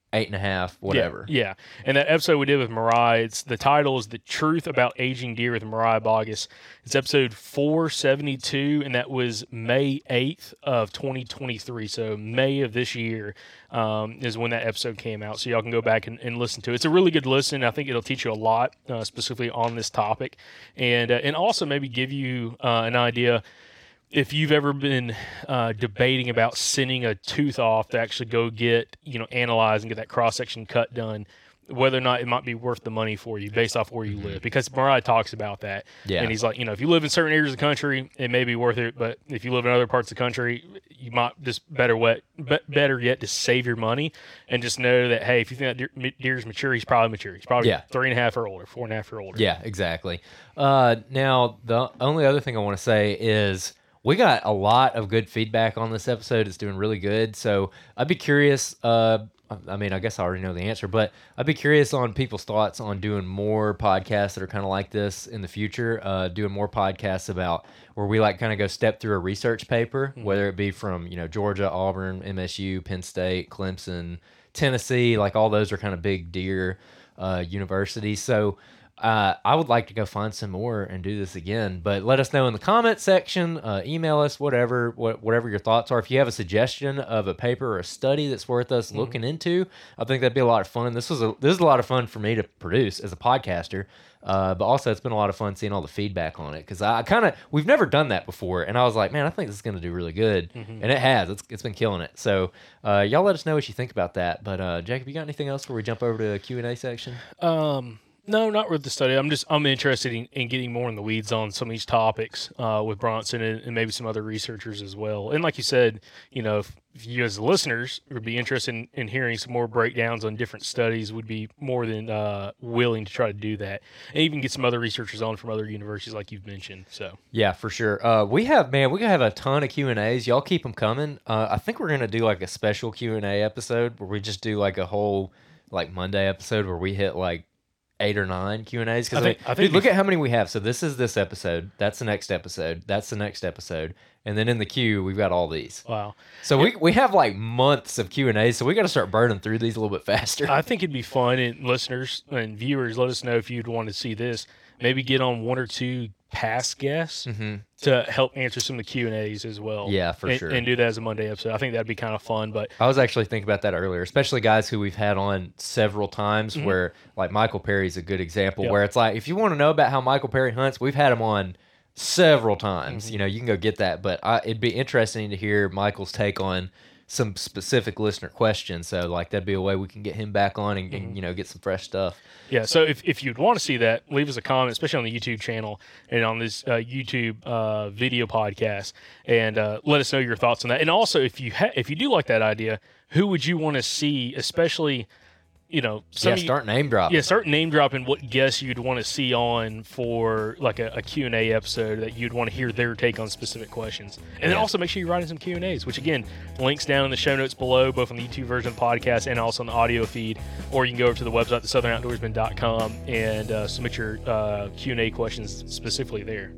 Speaker 2: eight and a half, whatever.
Speaker 1: Yeah, yeah. And that episode we did with Mariah, it's, the title is The Truth About Aging Deer with Mariah Bogus. It's episode four seventy-two, and that was May eighth of twenty twenty-three. So May of this year um, is when that episode came out. So y'all can go back and, and listen to it. It's a really good listen. I think it'll teach you a lot, uh, specifically on this topic. And, uh, and also maybe give you uh, an idea if you've ever been uh, debating about sending a tooth off to actually go get, you know, analyzed and get that cross-section cut done, whether or not it might be worth the money for you based off where you live. Because Mariah talks about that.
Speaker 2: Yeah.
Speaker 1: And he's like, you know, if you live in certain areas of the country, it may be worth it. But if you live in other parts of the country, you might just better wet, be, better yet, just save your money and just know that, hey, if you think that deer, deer's mature, he's probably mature. He's probably
Speaker 2: yeah.
Speaker 1: three and a half or older, four and a half or older.
Speaker 2: Yeah, exactly. Uh, now, the only other thing I want to say is we got a lot of good feedback on this episode. It's doing really good. So I'd be curious. Uh, I mean, I guess I already know the answer, but I'd be curious on people's thoughts on doing more podcasts that are kind of like this in the future. Uh, doing more podcasts about where we like kind of go step through a research paper, mm-hmm. whether it be from, you know, Georgia, Auburn, M S U, Penn State, Clemson, Tennessee. Like all those are kind of big deer uh, universities. So Uh, I would like to go find some more and do this again, but let us know in the comment section, uh, email us, whatever, what, whatever your thoughts are. If you have a suggestion of a paper or a study that's worth us mm-hmm. looking into, I think that'd be a lot of fun. This was a, this is a lot of fun for me to produce as a podcaster, uh, but also it's been a lot of fun seeing all the feedback on it. Cause I kind of, we've never done that before. And I was like, man, I think this is going to do really good. Mm-hmm. And it has, it's, it's been killing it. So, uh, y'all let us know what you think about that. But, uh, Jacob, you got anything else before we jump over to the Q and A section?
Speaker 1: Um, No, not with the study. I'm just I'm interested in, in getting more in the weeds on some of these topics uh, with Bronson and, and maybe some other researchers as well. And like you said, you know, if, if you as listeners would be interested in, in hearing some more breakdowns on different studies, would be more than uh, willing to try to do that, and even get some other researchers on from other universities like you've mentioned. So
Speaker 2: yeah, for sure. Uh, we have man, we have a ton of Q and A's. Y'all keep them coming. Uh, I think we're gonna do like a special Q and A episode where we just do like a whole like Monday episode where we hit like eight or nine Q and A's. Because I, I think, dude, look at how many we have. So this is this episode. That's the next episode. That's the next episode. And then in the queue, we've got all these.
Speaker 1: Wow.
Speaker 2: So we we have like months of Q and A's. So we got to start burning through these a little bit faster.
Speaker 1: I think it'd be fun. And listeners and viewers, let us know if you'd want to see this. Maybe get on one or two past guests mm-hmm. to help answer some of the Q and A's as well.
Speaker 2: Yeah, for
Speaker 1: and,
Speaker 2: sure.
Speaker 1: And do that as a Monday episode. I think that'd be kind of fun. But
Speaker 2: I was actually thinking about that earlier, especially guys who we've had on several times mm-hmm. where, like, Michael Perry's a good example, yep. where it's like, if you want to know about how Michael Perry hunts, we've had him on several times. Mm-hmm. You know, you can go get that. But I, it'd be interesting to hear Michael's take on some specific listener questions. So, like, that'd be a way we can get him back on and, mm-hmm. and you know, get some fresh stuff.
Speaker 1: Yeah, so if, if you'd want to see that, leave us a comment, especially on the YouTube channel and on this uh, YouTube uh, video podcast, and uh, let us know your thoughts on that. And also, if you ha- if you do like that idea, who would you want to see, especially, you know, some
Speaker 2: yeah, start name dropping.
Speaker 1: Yeah, start name dropping what guests you'd want to see on for like a, a Q and A episode that you'd want to hear their take on specific questions. And yeah. then also make sure you write in some Q and A's, which again, links down in the show notes below, both on the YouTube version of the podcast and also on the audio feed. Or you can go over to the website, the southern outdoorsman dot com, and uh, submit your uh, Q and A questions specifically there.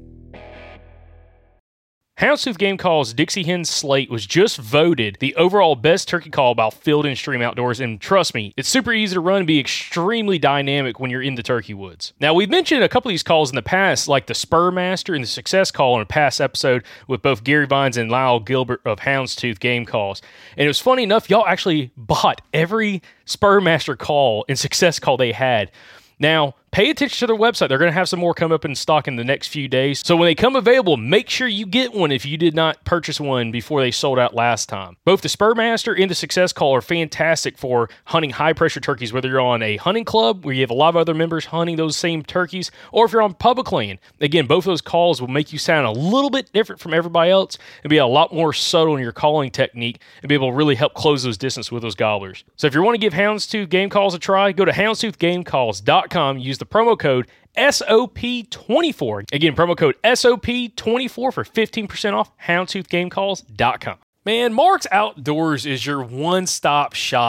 Speaker 1: Houndstooth Game Call's Dixie Hen Slate was just voted the overall best turkey call by Field and Stream Outdoors, and trust me, it's super easy to run and be extremely dynamic when you're in the turkey woods. Now, we've mentioned a couple of these calls in the past, like the Spur Master and the Success Call in a past episode with both Gary Vines and Lyle Gilbert of Houndstooth Game Calls. And it was funny enough, y'all actually bought every Spur Master call and Success Call they had. Now, pay attention to their website. They're going to have some more come up in stock in the next few days. So when they come available, make sure you get one if you did not purchase one before they sold out last time. Both the Spurmaster and the Success Call are fantastic for hunting high-pressure turkeys, whether you're on a hunting club where you have a lot of other members hunting those same turkeys, or if you're on public land. Again, both of those calls will make you sound a little bit different from everybody else and be a lot more subtle in your calling technique and be able to really help close those distance with those gobblers. So if you want to give Houndstooth Game Calls a try, go to houndstooth game calls dot com, use the promo code S O P twenty-four. Again, promo code S O P twenty-four for fifteen percent off houndstooth game calls dot com. Man, Mark's Outdoors is your one-stop shop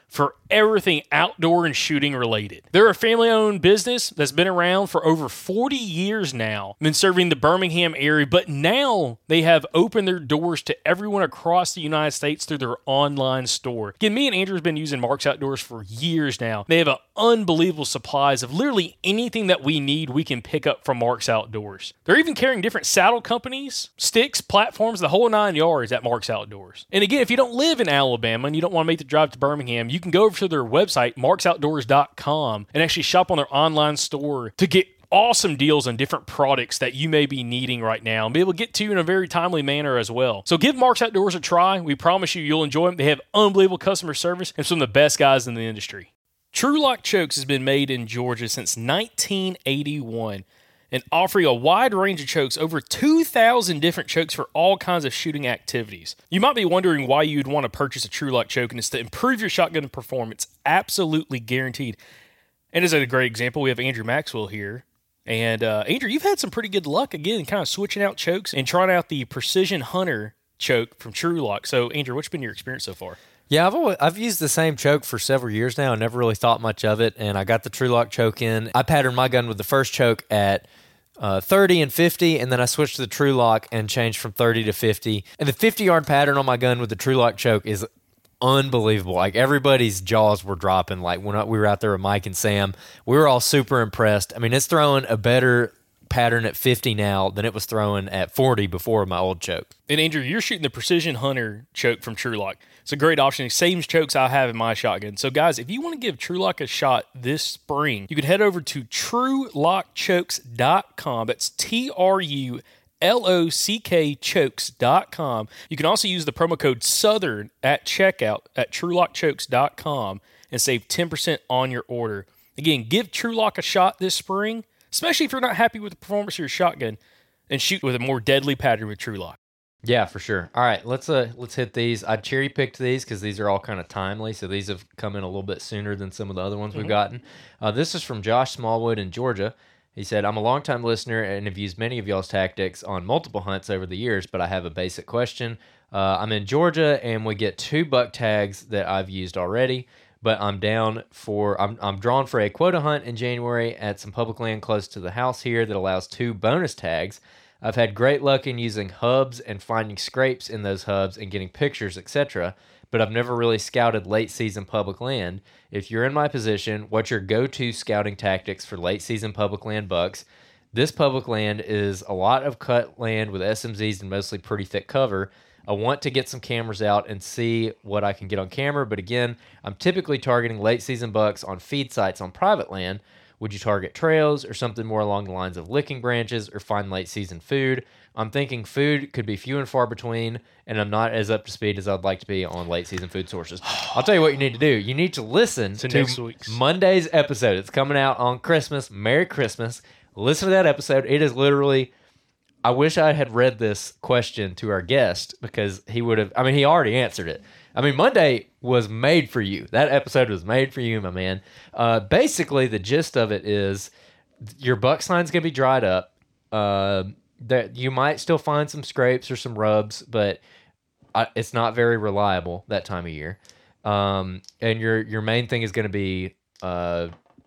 Speaker 1: for everything outdoor and shooting related. They're a family-owned business that's been around for over forty years now, been serving the Birmingham area, but now they have opened their doors to everyone across the United States through their online store. Again, me and Andrew have been using Marks Outdoors for years now. They have an unbelievable supplies of literally anything that we need we can pick up from Marks Outdoors. They're even carrying different saddle companies, sticks, platforms, the whole nine yards at Marks Outdoors. And again, if you don't live in Alabama and you don't want to make the drive to Birmingham, you can go over to their website, marks outdoors dot com, and actually shop on their online store to get awesome deals on different products that you may be needing right now and be able to get to you in a very timely manner as well. So give Marks Outdoors a try. We promise you you'll enjoy them. They have unbelievable customer service and some of the best guys in the industry. True Lock Chokes has been made in Georgia since nineteen eighty-one and offering a wide range of chokes, over two thousand different chokes for all kinds of shooting activities. You might be wondering why you'd want to purchase a True Lock choke, and it's to improve your shotgun performance, absolutely guaranteed. And as a great example, we have Andrew Maxwell here. And uh, Andrew, you've had some pretty good luck, again, kind of switching out chokes and trying out the Precision Hunter choke from True Lock. So, Andrew, what's been your experience so far?
Speaker 2: Yeah, I've always, I've used the same choke for several years now. I never really thought much of it, and I got the True Lock choke in. I patterned my gun with the first choke at uh, thirty and fifty, and then I switched to the True Lock and changed from thirty to fifty. And the fifty-yard pattern on my gun with the True Lock choke is unbelievable. Like, everybody's jaws were dropping. Like, when we were out there with Mike and Sam, we were all super impressed. I mean, it's throwing a better pattern at fifty now than it was throwing at forty before my old choke.
Speaker 1: And Andrew, you're shooting the Precision Hunter choke from True Lock. It's a great option. Same chokes I have in my shotgun. So guys, if you want to give True Lock a shot this spring, you can head over to true lock chokes dot com. That's T R U L O C K chokes dot com. You can also use the promo code SOUTHERN at checkout at true lock chokes dot com and save ten percent on your order. Again, give True Lock a shot this spring, especially if you're not happy with the performance of your shotgun, and shoot with a more deadly pattern with True Lock.
Speaker 2: Yeah, for sure. All right, let's uh let's hit these. I cherry picked these because these are all kind of timely, so these have come in a little bit sooner than some of the other ones mm-hmm. we've gotten. Uh, this is from Josh Smallwood in Georgia. He said, I'm a longtime listener and have used many of y'all's tactics on multiple hunts over the years, but I have a basic question. Uh, I'm in Georgia, and we get two buck tags that I've used already, but I'm down for, I'm, I'm drawn for a quota hunt in January at some public land close to the house here that allows two bonus tags. I've had great luck in using hubs and finding scrapes in those hubs and getting pictures, et cetera, but I've never really scouted late-season public land. If you're in my position, what's your go-to scouting tactics for late-season public land bucks? This public land is a lot of cut land with S M Zs and mostly pretty thick cover. I want to get some cameras out and see what I can get on camera, but again, I'm typically targeting late-season bucks on feed sites on private land. Would you target trails or something more along the lines of licking branches or find late-season food? I'm thinking food could be few and far between, and I'm not as up to speed as I'd like to be on late-season food sources. I'll tell you what you need to do. You need to listen
Speaker 1: to,
Speaker 2: to
Speaker 1: next week's
Speaker 2: Monday's episode. It's coming out on Christmas. Merry Christmas. Listen to that episode. It is literally... I wish I had read this question to our guest because he would have... I mean, he already answered it. I mean, Monday was made for you. That episode was made for you, my man. Uh, basically, the gist of it is your buck sign's going to be dried up. Uh, that you might still find some scrapes or some rubs, but I, it's not very reliable that time of year. Um, and your your main thing is going to be uh,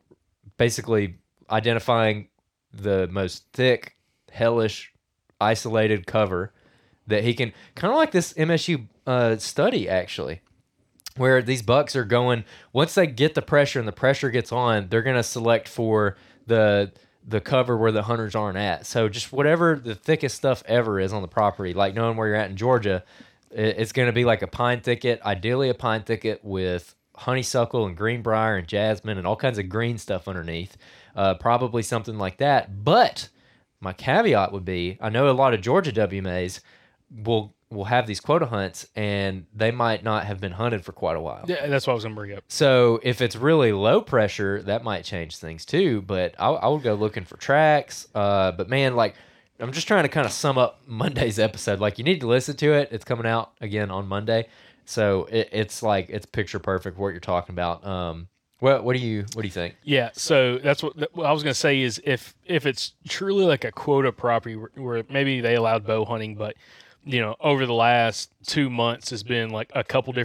Speaker 2: basically identifying the most thick, hellish, isolated cover that he can, kind of like this M S U uh, study actually, where these bucks are going, once they get the pressure and the pressure gets on, they're going to select for the the cover where the hunters aren't at. So just whatever the thickest stuff ever is on the property, like knowing where you're at in Georgia, it's going to be like a pine thicket, ideally a pine thicket with honeysuckle and greenbrier and jasmine and all kinds of green stuff underneath, uh, probably something like that. But my caveat would be, I know a lot of Georgia W M As will will have these quota hunts, and they might not have been hunted for quite a while.
Speaker 1: Yeah, that's what I was going to bring up.
Speaker 2: So if it's really low pressure, that might change things too. But I, I would go looking for tracks. Uh, but man, like, I'm just trying to kind of sum up Monday's episode. Like, you need to listen to it. It's coming out again on Monday, so it, it's like it's picture perfect what you're talking about. Um, What what do you what do you think?
Speaker 1: Yeah, so that's what, what I was going to say is if if it's truly like a quota property where, where maybe they allowed bow hunting, but you know over the last two months has been like a couple different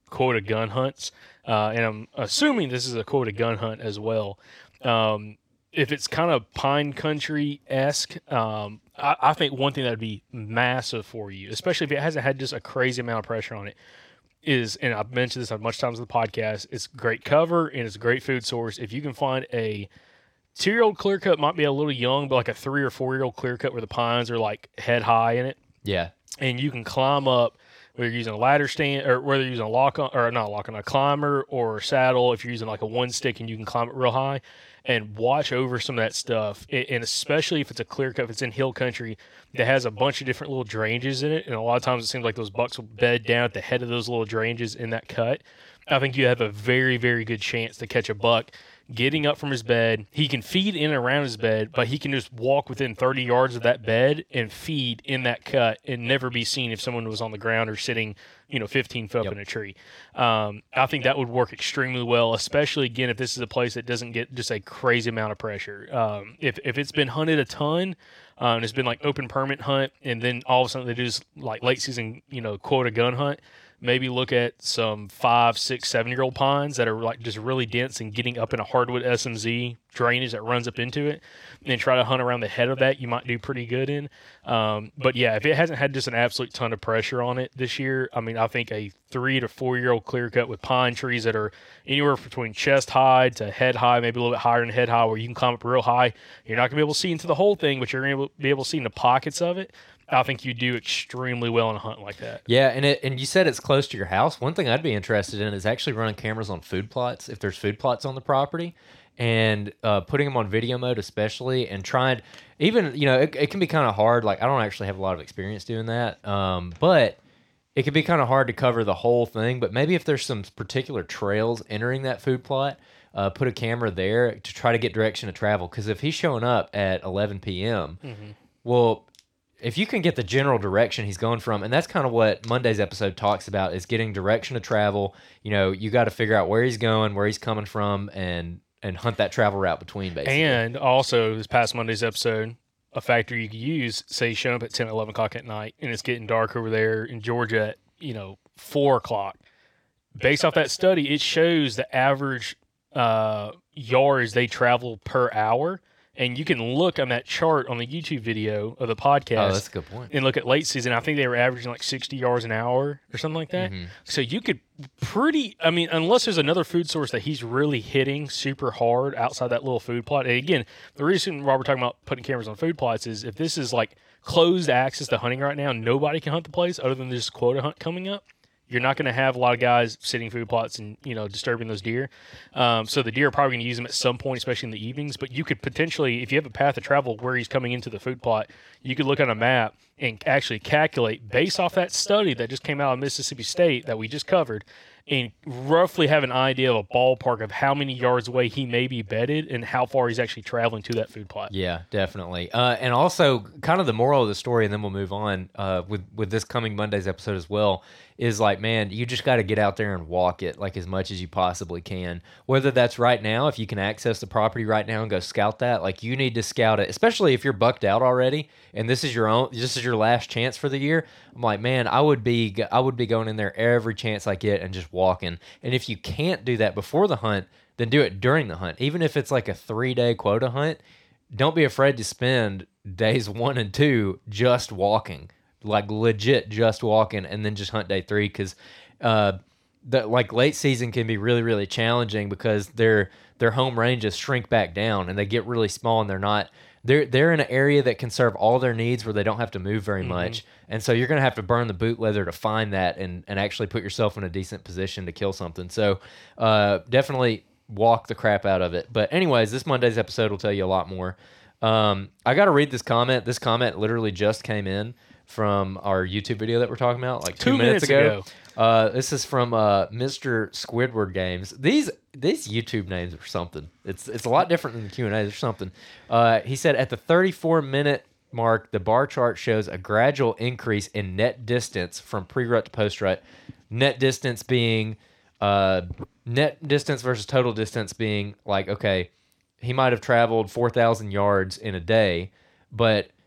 Speaker 1: quota gun hunts, uh, and I'm assuming this is a quota gun hunt as well. Um, if it's kind of pine country esque, um, I, I think one thing that would be massive for you, especially if it hasn't had just a crazy amount of pressure on it, is, and I've mentioned this on much times on the podcast, it's great cover and it's a great food source. If you can find a two-year-old clear cut, might be a little young, but like a three or four-year-old clear cut where the pines are like head high in it.
Speaker 2: Yeah.
Speaker 1: And you can climb up, whether you're using a ladder stand or whether you're using a lock on, or not a lock on, a climber or a saddle, if you're using like a one stick and you can climb it real high and watch over some of that stuff. And especially if it's a clear cut, if it's in hill country that has a bunch of different little drainages in it. And a lot of times it seems like those bucks will bed down at the head of those little drainages in that cut. I think you have a very, very good chance to catch a buck getting up from his bed. He can feed in and around his bed, but he can just walk within thirty yards of that bed and feed in that cut and never be seen if someone was on the ground or sitting, you know, fifteen foot
Speaker 2: Yep.
Speaker 1: up in a tree. Um, I think that would work extremely well, especially, again, if this is a place that doesn't get just a crazy amount of pressure. Um, if, if it's been hunted a ton, uh, and it's been like open permit hunt, and then all of a sudden they do this like late season, you know, quota gun hunt, maybe look at some five, six, seven-year-old pines that are like just really dense and getting up in a hardwood S M Z drainage that runs up into it, and then try to hunt around the head of that. You might do pretty good in. Um, but yeah, if it hasn't had just an absolute ton of pressure on it this year, I mean, I think a three to four-year-old clear cut with pine trees that are anywhere between chest high to head high, maybe a little bit higher than head high, where you can climb up real high. You're not going to be able to see into the whole thing, but you're going to be able to see into pockets of it. I think you do extremely well in a hunt like that.
Speaker 2: Yeah, and it and you said it's close to your house. One thing I'd be interested in is actually running cameras on food plots, if there's food plots on the property, and uh, putting them on video mode especially, and trying, even, you know, it, it can be kind of hard. Like, I don't actually have a lot of experience doing that, um, but it can be kind of hard to cover the whole thing. But maybe if there's some particular trails entering that food plot, uh, put a camera there to try to get direction of travel. Because if he's showing up at eleven p.m.,
Speaker 1: Mm-hmm.
Speaker 2: well, if you can get the general direction he's going from, and that's kind of what Monday's episode talks about, is getting direction of travel. You know, you got to figure out where he's going, where he's coming from, and and hunt that travel route between, basically.
Speaker 1: And also, this past Monday's episode, a factor you could use, say, showing up at ten, eleven o'clock at night, and it's getting dark over there in Georgia at, you know, four o'clock. Based off that study, it shows the average uh, yards they travel per hour. And you can look on that chart on the YouTube video of the podcast.
Speaker 2: Oh, that's a good point.
Speaker 1: And look at late season. I think they were averaging like sixty yards an hour or something like that.
Speaker 2: Mm-hmm.
Speaker 1: So you could pretty, I mean, unless there's another food source that he's really hitting super hard outside that little food plot. And again, the reason why we're talking about putting cameras on food plots is if this is like closed access to hunting right now, nobody can hunt the place other than this quota hunt coming up. You're not going to have a lot of guys sitting food plots and, you know, disturbing those deer. Um, so the deer are probably going to use them at some point, especially in the evenings. But you could potentially, if you have a path of travel where he's coming into the food plot, you could look on a map and actually calculate based off that study that just came out of Mississippi State that we just covered, and roughly have an idea of a ballpark of how many yards away he may be bedded and how far he's actually traveling to that food plot.
Speaker 2: Yeah, definitely. Uh, and also, kind of the moral of the story, and then we'll move on uh, with with this coming Monday's episode as well, is like, man, you just got to get out there and walk it like as much as you possibly can. Whether that's right now, if you can access the property right now and go scout that, like you need to scout it, especially if you're bucked out already and this is your own, this is your last chance for the year. I'm like, man, I would be I would be going in there every chance I get and just walking. And if you can't do that before the hunt, then do it during the hunt. Even if it's like a three-day quota hunt, don't be afraid to spend days one and two just walking, like legit just walking, and then just hunt day three, because uh, the like late season can be really, really challenging because their their home ranges shrink back down and they get really small, and they're not they're they're in an area that can serve all their needs where they don't have to move very
Speaker 1: Mm-hmm.
Speaker 2: much, and so you're going to have to burn the boot leather to find that and and actually put yourself in a decent position to kill something. So uh, definitely walk the crap out of it. But anyways, this Monday's episode will tell you a lot more. Um, I got to read this comment. This comment literally just came in from our YouTube video that we're talking about, like two,
Speaker 1: Two
Speaker 2: minutes,
Speaker 1: minutes
Speaker 2: ago. Uh, this is from uh, Mister Squidward Games. These these YouTube names are something. It's it's a lot different than the Q and A. There's something. Uh, he said at the thirty-four minute mark, the bar chart shows a gradual increase in net distance from pre-rut to post-rut. Net distance being uh, net distance versus total distance being like, okay, he might have traveled four thousand yards in a day, but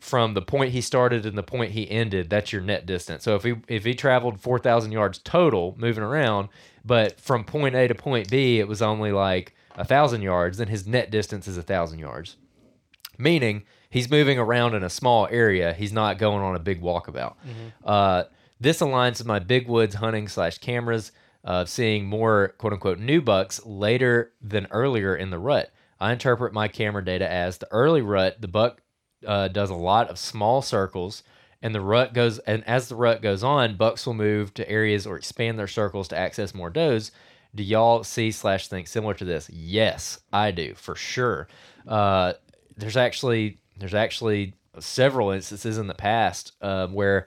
Speaker 2: from the point he started and the point he ended, that's your net distance. So if he if he traveled four thousand yards total moving around, but from point A to point B it was only like one thousand yards, then his net distance is one thousand yards. Meaning he's moving around in a small area. He's not going on a big walkabout. Mm-hmm. Uh, this aligns with my big woods hunting slash cameras of seeing more quote-unquote new bucks later than earlier in the rut. I interpret my camera data as the early rut, the buck uh, does a lot of small circles, and the rut goes, and as the rut goes on, bucks will move to areas or expand their circles to access more does. Do y'all see slash think similar to this? Yes, I do, for sure. Uh, there's actually there's actually several instances in the past um, where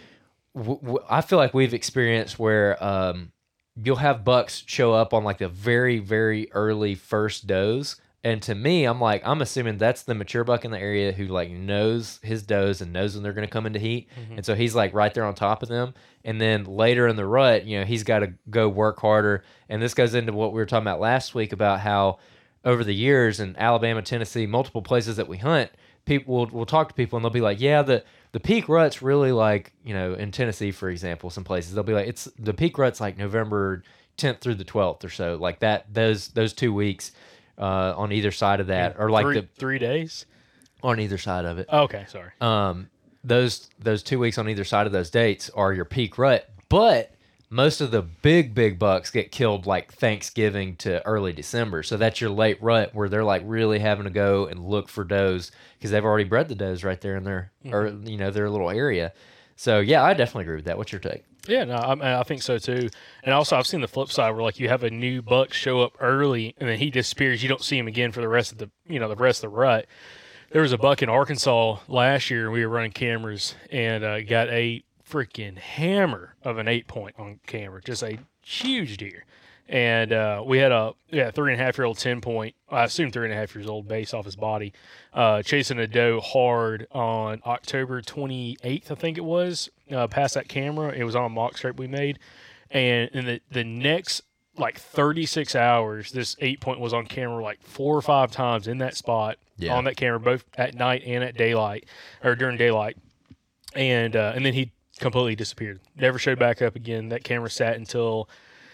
Speaker 2: w- w- I feel like we've experienced where um, you'll have bucks show up on like the very, very early first does. And to me, I'm like, I'm assuming that's the mature buck in the area who like knows his does and knows when they're going to come into heat. Mm-hmm. And so he's like right there on top of them. And then later in the rut, you know, he's got to go work harder. And this goes into what we were talking about last week about how over the years in Alabama, Tennessee, multiple places that we hunt, people will we'll talk to people and they'll be like, yeah, the, the peak rut's really like, you know, in Tennessee, for example, some places they'll be like, it's the peak rut's like November tenth through the twelfth or so, like that, those, those two weeks uh, on either side of that, or like
Speaker 1: three,
Speaker 2: the
Speaker 1: three days
Speaker 2: on either side of it.
Speaker 1: Oh, okay. Sorry.
Speaker 2: Um, those, those two weeks on either side of those dates are your peak rut, but most of the big, big bucks get killed like Thanksgiving to early December. So that's your late rut where they're like really having to go and look for does because they've already bred the does right there in their, mm-hmm. or, you know, their little area. So yeah, I definitely agree with that. What's your take?
Speaker 1: Yeah, no, I, I think so too. And also I've seen the flip side where like you have a new buck show up early and then he disappears. You don't see him again for the rest of the, you know, the rest of the rut. There was a buck in Arkansas last year. We were running cameras and uh, got a freaking hammer of an eight point on camera, just a huge deer. And uh, we had a yeah three and a half year old ten point, I assume three and a half years old based off his body, uh, chasing a doe hard on October twenty-eighth, I think it was, uh, past that camera. It was on a mock scrape we made. And in the, the next like thirty-six hours, this eight point was on camera like four or five times in that spot, yeah. on that camera, both at night and at daylight, or during daylight. And uh, and then he completely disappeared. Never showed back up again. That camera sat until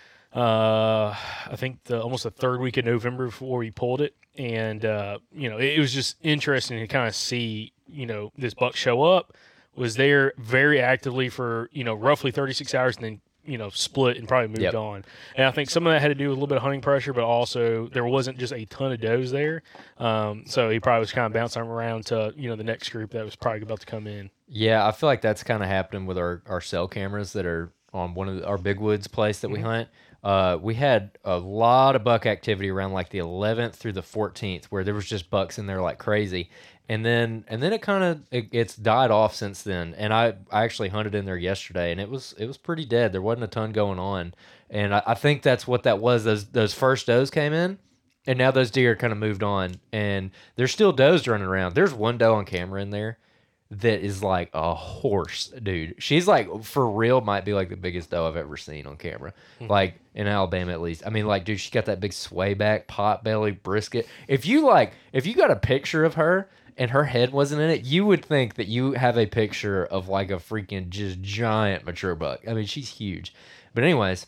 Speaker 1: uh, I think the almost the third week of November before we pulled it. And uh, you know, it, it was just interesting to kind of see, you know, this buck show up, was there very actively for, you know, roughly thirty-six hours, and then, you know, split and probably moved yep. on. And I think some of that had to do with a little bit of hunting pressure, but also there wasn't just a ton of does there. Um, so he probably was kind of bouncing around to, you know, the next group that was probably about to come in.
Speaker 2: Yeah, I feel like that's kind of happening with our, our cell cameras that are on one of the, our Big Woods place that we mm-hmm. hunt. Uh, we had a lot of buck activity around like the eleventh through the fourteenth, where there was just bucks in there like crazy. And then and then it kind of it, it's died off since then. And I, I actually hunted in there yesterday, and it was it was pretty dead. There wasn't a ton going on, and I, I think that's what that was. Those those first does came in, and now those deer kind of moved on, and there's still does running around. There's one doe on camera in there that is like a horse, dude. She's like, for real, might be like the biggest doe I've ever seen on camera. Mm-hmm. Like in Alabama, at least. I mean, like, dude, she got that big sway back, pot belly, brisket. If you like, if you got a picture of her and her head wasn't in it, you would think that you have a picture of like a freaking just giant mature buck. I mean, she's huge. But anyways,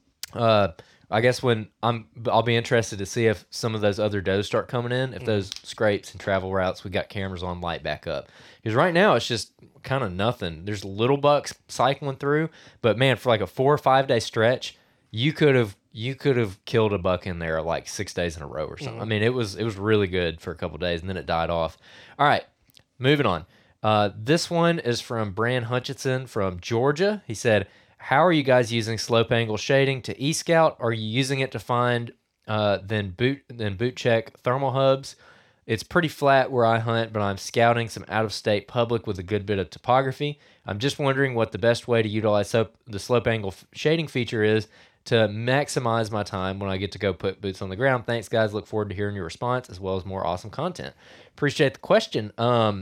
Speaker 2: uh, I guess when I'm, I'll be interested to see if some of those other does start coming in, if mm-hmm. those scrapes and travel routes we got cameras on light back up. Because right now it's just kind of nothing. There's little bucks cycling through, but man, for like a four or five day stretch, you could have you could have killed a buck in there like six days in a row or something. Mm-hmm. I mean, it was it was really good for a couple of days, and then it died off. All right, moving on. Uh, this one is from Bran Hutchinson from Georgia. He said, how are you guys using slope angle shading to e-scout? Are you using it to find uh, then boot then boot check thermal hubs? It's pretty flat where I hunt, but I'm scouting some out-of-state public with a good bit of topography. I'm just wondering what the best way to utilize so- the slope angle f- shading feature is to maximize my time when I get to go put boots on the ground. Thanks, guys. Look forward to hearing your response as well as more awesome content. Appreciate the question. Um,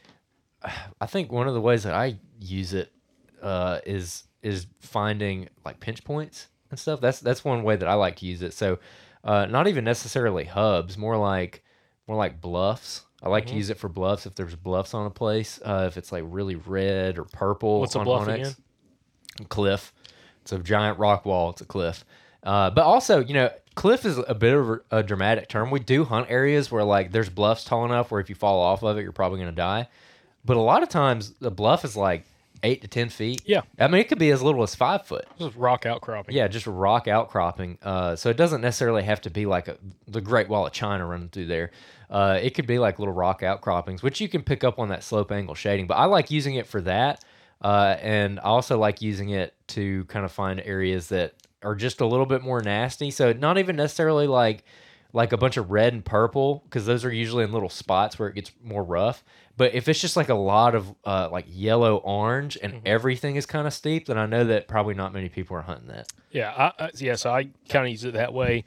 Speaker 2: I think one of the ways that I use it uh, is is finding like pinch points and stuff. That's that's one way that I like to use it. So uh, not even necessarily hubs, more like more like bluffs I like mm-hmm. to use it for bluffs if there's bluffs on a place. Uh, if it's like really red or purple.
Speaker 1: What's a
Speaker 2: on
Speaker 1: bluff
Speaker 2: Onyx.
Speaker 1: again?
Speaker 2: Cliff. It's a giant rock wall. It's a cliff. Uh, but also, you know, cliff is a bit of a, a dramatic term. We do hunt areas where like there's bluffs tall enough where if you fall off of it, you're probably going to die. But a lot of times the bluff is like eight to ten feet.
Speaker 1: Yeah.
Speaker 2: I mean, it could be as little as five foot.
Speaker 1: Just rock outcropping.
Speaker 2: Yeah, just rock outcropping. Uh, so it doesn't necessarily have to be like a, the Great Wall of China running through there. Uh, it could be like little rock outcroppings, which you can pick up on that slope angle shading. But I like using it for that. Uh, and I also like using it to kind of find areas that are just a little bit more nasty. So not even necessarily like like a bunch of red and purple, because those are usually in little spots where it gets more rough. But if it's just like a lot of uh, like yellow orange and mm-hmm. everything is kind of steep, then I know that probably not many people are hunting that.
Speaker 1: Yeah, I, I, yeah. So I kind of use it that way.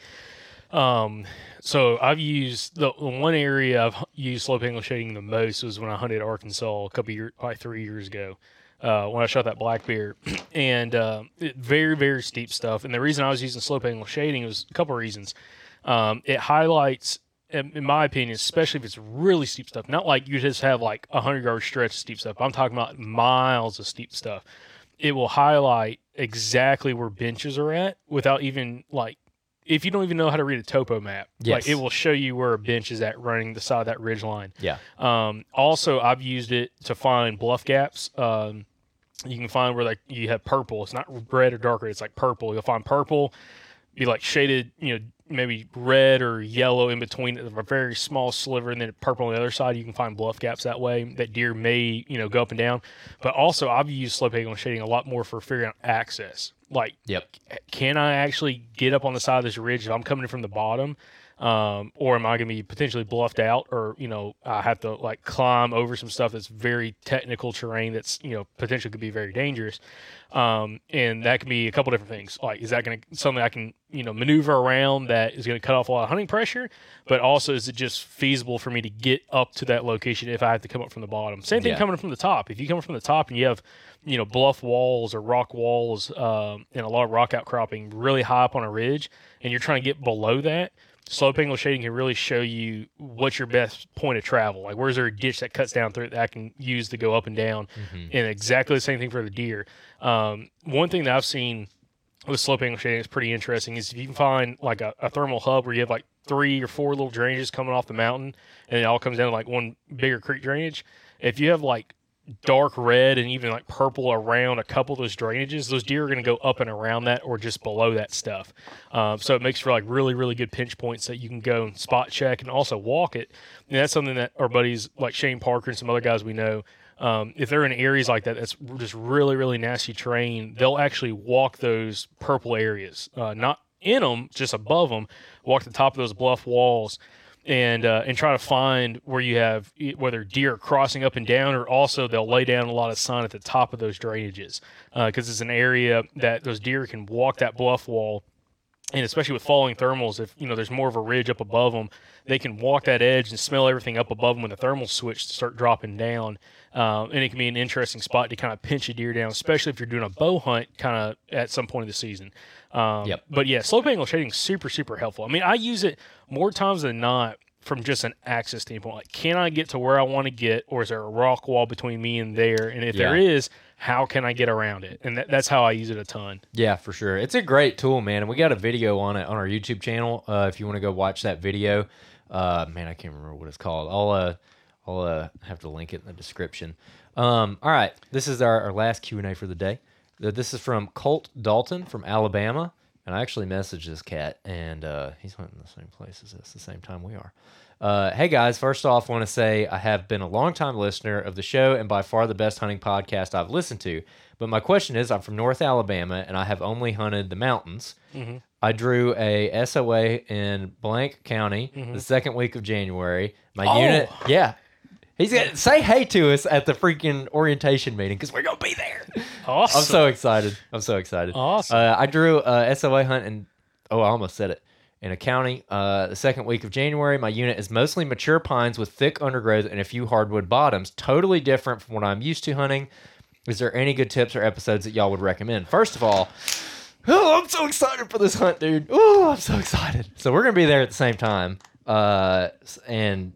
Speaker 1: Um, so I've used the one area I've used slope angle shading the most was when I hunted Arkansas a couple years, like three years ago. Uh, when I shot that black bear, and uh, it, very, very steep stuff. And the reason I was using slope angle shading was a couple of reasons. Um, it highlights, in, in my opinion, especially if it's really steep stuff, not like you just have like a hundred yard stretch of steep stuff. I'm talking about miles of steep stuff. It will highlight exactly where benches are at without even like, if you don't even know how to read a topo map,
Speaker 2: yes.
Speaker 1: like it will show you where a bench is at running the side of that ridge line.
Speaker 2: Yeah.
Speaker 1: Um, also, I've used it to find bluff gaps. Um, You can find where like you have purple. It's not red or dark red. It's like purple. You'll find purple, be like shaded, you know, maybe red or yellow in between a very small sliver, and then purple on the other side. You can find bluff gaps that way that deer may, you know, go up and down. But also, I've used slope angle shading a lot more for figuring out access. Like,
Speaker 2: yep.
Speaker 1: can I actually get up on the side of this ridge if I'm coming in from the bottom? Um, or am I going to be potentially bluffed out, or, you know, I have to like climb over some stuff that's very technical terrain that's, you know, potentially could be very dangerous. Um, and that can be a couple different things. Like, is that going to, something I can, you know, maneuver around that is going to cut off a lot of hunting pressure, but also is it just feasible for me to get up to that location if I have to come up from the bottom? Same thing
Speaker 2: yeah. coming
Speaker 1: from the top. If you come from the top and you have, you know, bluff walls or rock walls, um, and a lot of rock outcropping really high up on a ridge, and you're trying to get below that, slope angle shading can really show you what's your best point of travel. Like, where's there a ditch that cuts down through it that I can use to go up and down? Mm-hmm. And exactly the same thing for the deer. Um, one thing that I've seen with slope angle shading is pretty interesting is if you can find like a, a thermal hub where you have like three or four little drainages coming off the mountain, and it all comes down to like one bigger creek drainage. If you have like dark red and even like purple around a couple of those drainages, those deer are going to go up and around that or just below that stuff. Um, so it makes for like really, really good pinch points that you can go and spot check and also walk it. And that's something that our buddies like Shane Parker and some other guys we know, um, if they're in areas like that, that's just really, really nasty terrain, they'll actually walk those purple areas, uh, not in them, just above them, walk the top of those bluff walls, and uh, and try to find where you have whether deer are crossing up and down, or also they'll lay down a lot of sun at the top of those drainages, because uh, it's an area that those deer can walk that bluff wall. And especially with falling thermals, if you know there's more of a ridge up above them, they can walk that edge and smell everything up above them when the thermals switch to start dropping down. Um, and it can be an interesting spot to kind of pinch a deer down, especially if you're doing a bow hunt kind of at some point of the season. Um,
Speaker 2: yep.
Speaker 1: But yeah, slope angle shading is super, super helpful. I mean, I use it more times than not from just an access standpoint. Like, can I get to where I want to get, or is there a rock wall between me and there? And if
Speaker 2: yeah.
Speaker 1: there is, how can I get around it? And that, that's how I use it a ton.
Speaker 2: Yeah, for sure. It's a great tool, man. And we got a video on it on our YouTube channel. Uh, if you want to go watch that video, uh, man, I can't remember what it's called. I'll uh, I'll uh, have to link it in the description. Um, all right, this is our, our last Q and A for the day. This is from Colt Dalton from Alabama. And I actually messaged this cat, and uh, he's hunting the same place as us, the same time we are. Uh, hey, guys, first off, I want to say I have been a longtime listener of the show and by far the best hunting podcast I've listened to. But my question is, I'm from North Alabama, and I have only hunted the mountains. Mm-hmm. I drew a S O A in blank county mm-hmm. the second week of January. My
Speaker 1: oh.
Speaker 2: unit, yeah. He's gonna say hey to us at the freaking orientation meeting because we're gonna be there.
Speaker 1: Awesome!
Speaker 2: I'm so excited. I'm so excited.
Speaker 1: Awesome!
Speaker 2: Uh, I drew a S O A hunt in. Oh, I almost said it. In a county, uh, the second week of January. My unit is mostly mature pines with thick undergrowth and a few hardwood bottoms. Totally different from what I'm used to hunting. Is there any good tips or episodes that y'all would recommend? First of all, oh, I'm so excited for this hunt, dude. Oh, I'm so excited. So we're gonna be there at the same time, uh, and.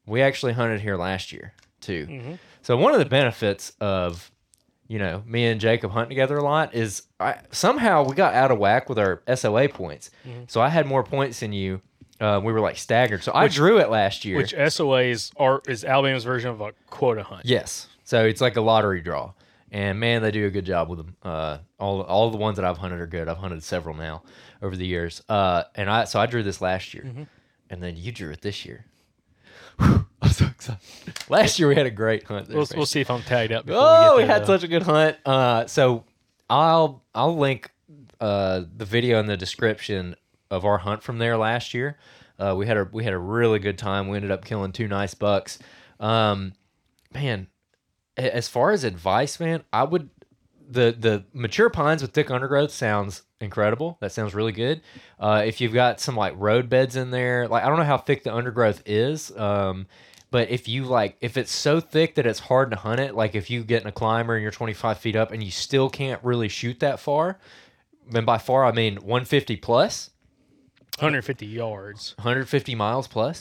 Speaker 2: we actually hunted here last year too. Mm-hmm. So one of the benefits of, you know, me and Jacob hunting together a lot is I, somehow we got out of whack with our S O A points. Mm-hmm. So I had more points than you. Uh, we were like staggered. So which, I drew it last year.
Speaker 1: Which S O As are is Alabama's version of a quota hunt.
Speaker 2: Yes. So it's like a lottery draw. And man, they do a good job with them. Uh, all all the ones that I've hunted are good. I've hunted several now over the years. Uh, and I so I drew this last year, mm-hmm. and then you drew it this year. Whew, I'm so excited. Last year we had a great hunt. There,
Speaker 1: we'll, we'll see if I'm tagged up.
Speaker 2: Oh,
Speaker 1: we,
Speaker 2: we had though. such a good hunt. Uh, so I'll I'll link uh, the video in the description of our hunt from there last year. Uh, we had a we had a really good time. We ended up killing two nice bucks. Um, man. As far as advice, man, I would the the mature pines with thick undergrowth sounds incredible. That sounds really good. Uh, if you've got some like road beds in there, like I don't know how thick the undergrowth is, um, but if you like, if it's so thick that it's hard to hunt it, like if you get in a climber and you're twenty-five feet up and you still can't really shoot that far, and by far I mean one fifty plus,
Speaker 1: one hundred fifty yards,
Speaker 2: one hundred fifty miles plus.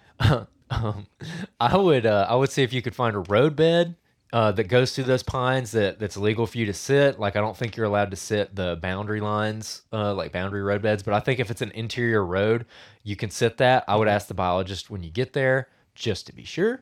Speaker 2: um, I would uh, I would say if you could find a road bed. Uh, that goes through those pines that, that's legal for you to sit. Like, I don't think you're allowed to sit the boundary lines, uh, like boundary road beds, but I think if it's an interior road, you can sit that. I would ask the biologist when you get there, just to be sure.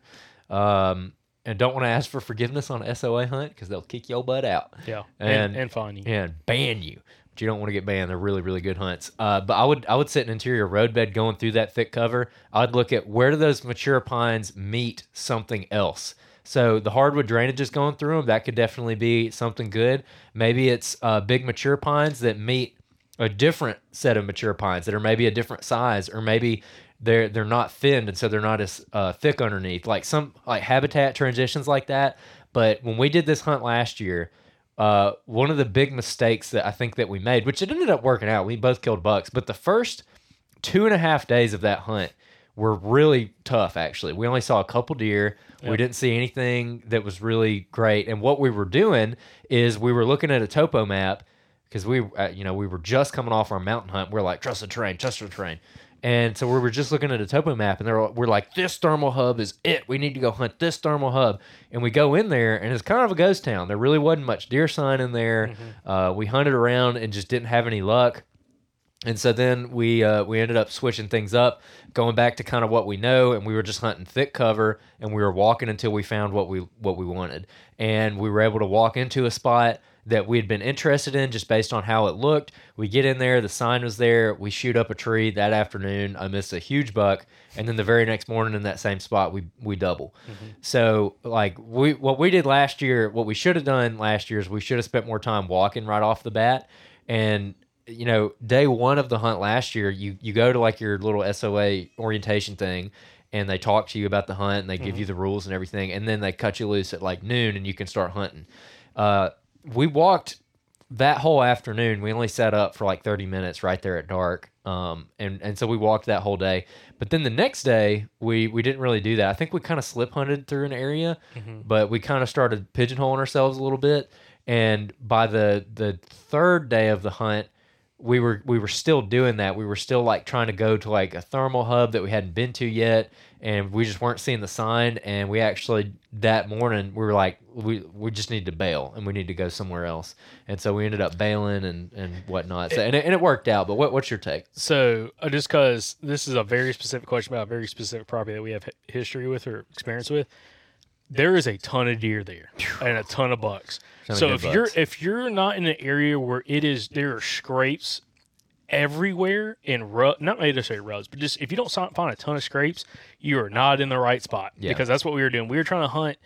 Speaker 2: Um, and don't want to ask for forgiveness on an S O A hunt because they'll kick your butt out.
Speaker 1: Yeah,
Speaker 2: and,
Speaker 1: and, and fine you.
Speaker 2: And ban you. But you don't want to get banned. They're really, really good hunts. Uh, but I would I would sit an interior road bed going through that thick cover. I'd look at where do those mature pines meet something else. So the hardwood drainage is going through them. That could definitely be something good. Maybe it's uh, big mature pines that meet a different set of mature pines that are maybe a different size, or maybe they're they're not thinned and so they're not as uh, thick underneath. Like some like habitat transitions like that. But when we did this hunt last year, uh, one of the big mistakes that I think that we made, which it ended up working out, we both killed bucks, but the first two and a half days of that hunt were really tough, actually. We only saw a couple deer. Yep. We didn't see anything that was really great. And what we were doing is we were looking at a topo map because we, uh, you know, we were just coming off our mountain hunt. We're like, trust the terrain, trust the terrain. And so we were just looking at a topo map, and they're, we're like, this thermal hub is it. We need to go hunt this thermal hub. And we go in there, and it's kind of a ghost town. There really wasn't much deer sign in there. Mm-hmm. Uh, we hunted around and just didn't have any luck. And so then we uh, we ended up switching things up, going back to kind of what we know, and we were just hunting thick cover, and we were walking until we found what we what we wanted. And we were able to walk into a spot that we had been interested in just based on how it looked. We get in there, the sign was there, we shoot up a tree that afternoon. I missed a huge buck, and then the very next morning in that same spot, we we double. Mm-hmm. So like we what we did last year, what we should have done last year is we should have spent more time walking right off the bat. And you know, day one of the hunt last year, you, you go to like your little S O A orientation thing, and they talk to you about the hunt, and they give mm-hmm. you the rules and everything, and then they cut you loose at like noon, and you can start hunting. Uh, we walked that whole afternoon. We only sat up for like thirty minutes right there at dark, um, and and so we walked that whole day. But then the next day, we we didn't really do that. I think we kind of slip hunted through an area, mm-hmm. but we kind of started pigeonholing ourselves a little bit. And by the the third day of the hunt, we were we were still doing that. We were still like trying to go to like a thermal hub that we hadn't been to yet, and we just weren't seeing the sign. And we actually that morning we were like we we just need to bail and we need to go somewhere else. And so we ended up bailing and and whatnot. So, and it, and it worked out. But what what's your take?
Speaker 1: So uh, just because this is a very specific question about a very specific property that we have history with or experience with, there is a ton of deer there and a ton of bucks. So if bucks. you're if you're not in an area where it is there are scrapes everywhere in ru- not necessarily roads, but just if you don't find a ton of scrapes, you are not in the right spot. Yeah. Because that's what we were doing. We were trying to hunt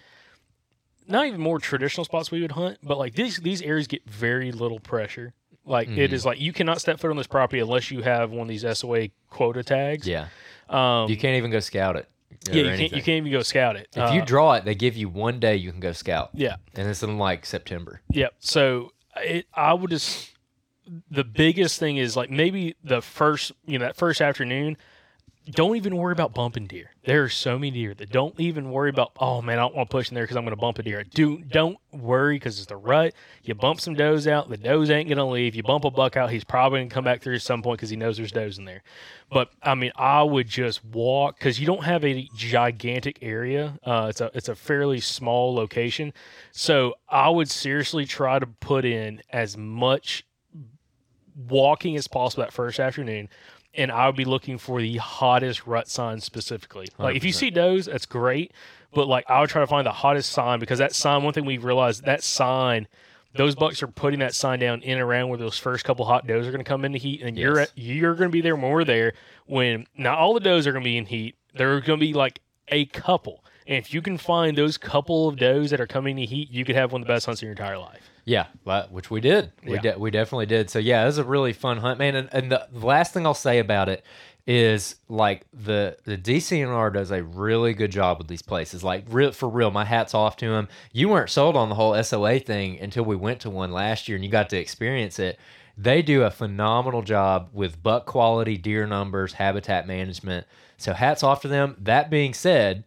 Speaker 1: not even more traditional spots we would hunt, but like these these areas get very little pressure. Like mm-hmm. it is like you cannot step foot on this property unless you have one of these S O A quota tags.
Speaker 2: Yeah.
Speaker 1: Um,
Speaker 2: you can't even go scout it.
Speaker 1: Yeah, you can't, you can't even go scout it.
Speaker 2: If uh, you draw it, they give you one day you can go scout.
Speaker 1: Yeah.
Speaker 2: And it's in like September.
Speaker 1: Yeah. So it, I would just, the biggest thing is like maybe the first, you know, that first afternoon, don't even worry about bumping deer. There are so many deer that don't even worry about, oh man, I don't want to push in there because I'm going to bump a deer. Do, don't worry because it's the rut. You bump some does out, the does ain't going to leave. You bump a buck out, he's probably going to come back through at some point because he knows there's does in there. But, I mean, I would just walk because you don't have a gigantic area. Uh, it's, a, it's a fairly small location. So I would seriously try to put in as much walking as possible that first afternoon. And I would be looking for the hottest rut sign specifically. Like, one hundred percent. If you see does, that's great. But, like, I would try to find the hottest sign because that sign, one thing we realized, that sign, those bucks are putting that sign down in and around where those first couple hot does are going to come into heat. And yes. you're at, you're going to be there when we're there. When not all the does are going to be in heat. There are going to be, like, a couple. And if you can find those couple of does that are coming to heat, you could have one of the best hunts in your entire life.
Speaker 2: Yeah, which we did. We
Speaker 1: yeah.
Speaker 2: de- we definitely did. So yeah, it was a really fun hunt, man. And, and the last thing I'll say about it is like the the D C N R does a really good job with these places. Like real for real, my hat's off to them. You weren't sold on the whole S O A thing until we went to one last year and you got to experience it. They do a phenomenal job with buck quality, deer numbers, habitat management. So hats off to them. That being said,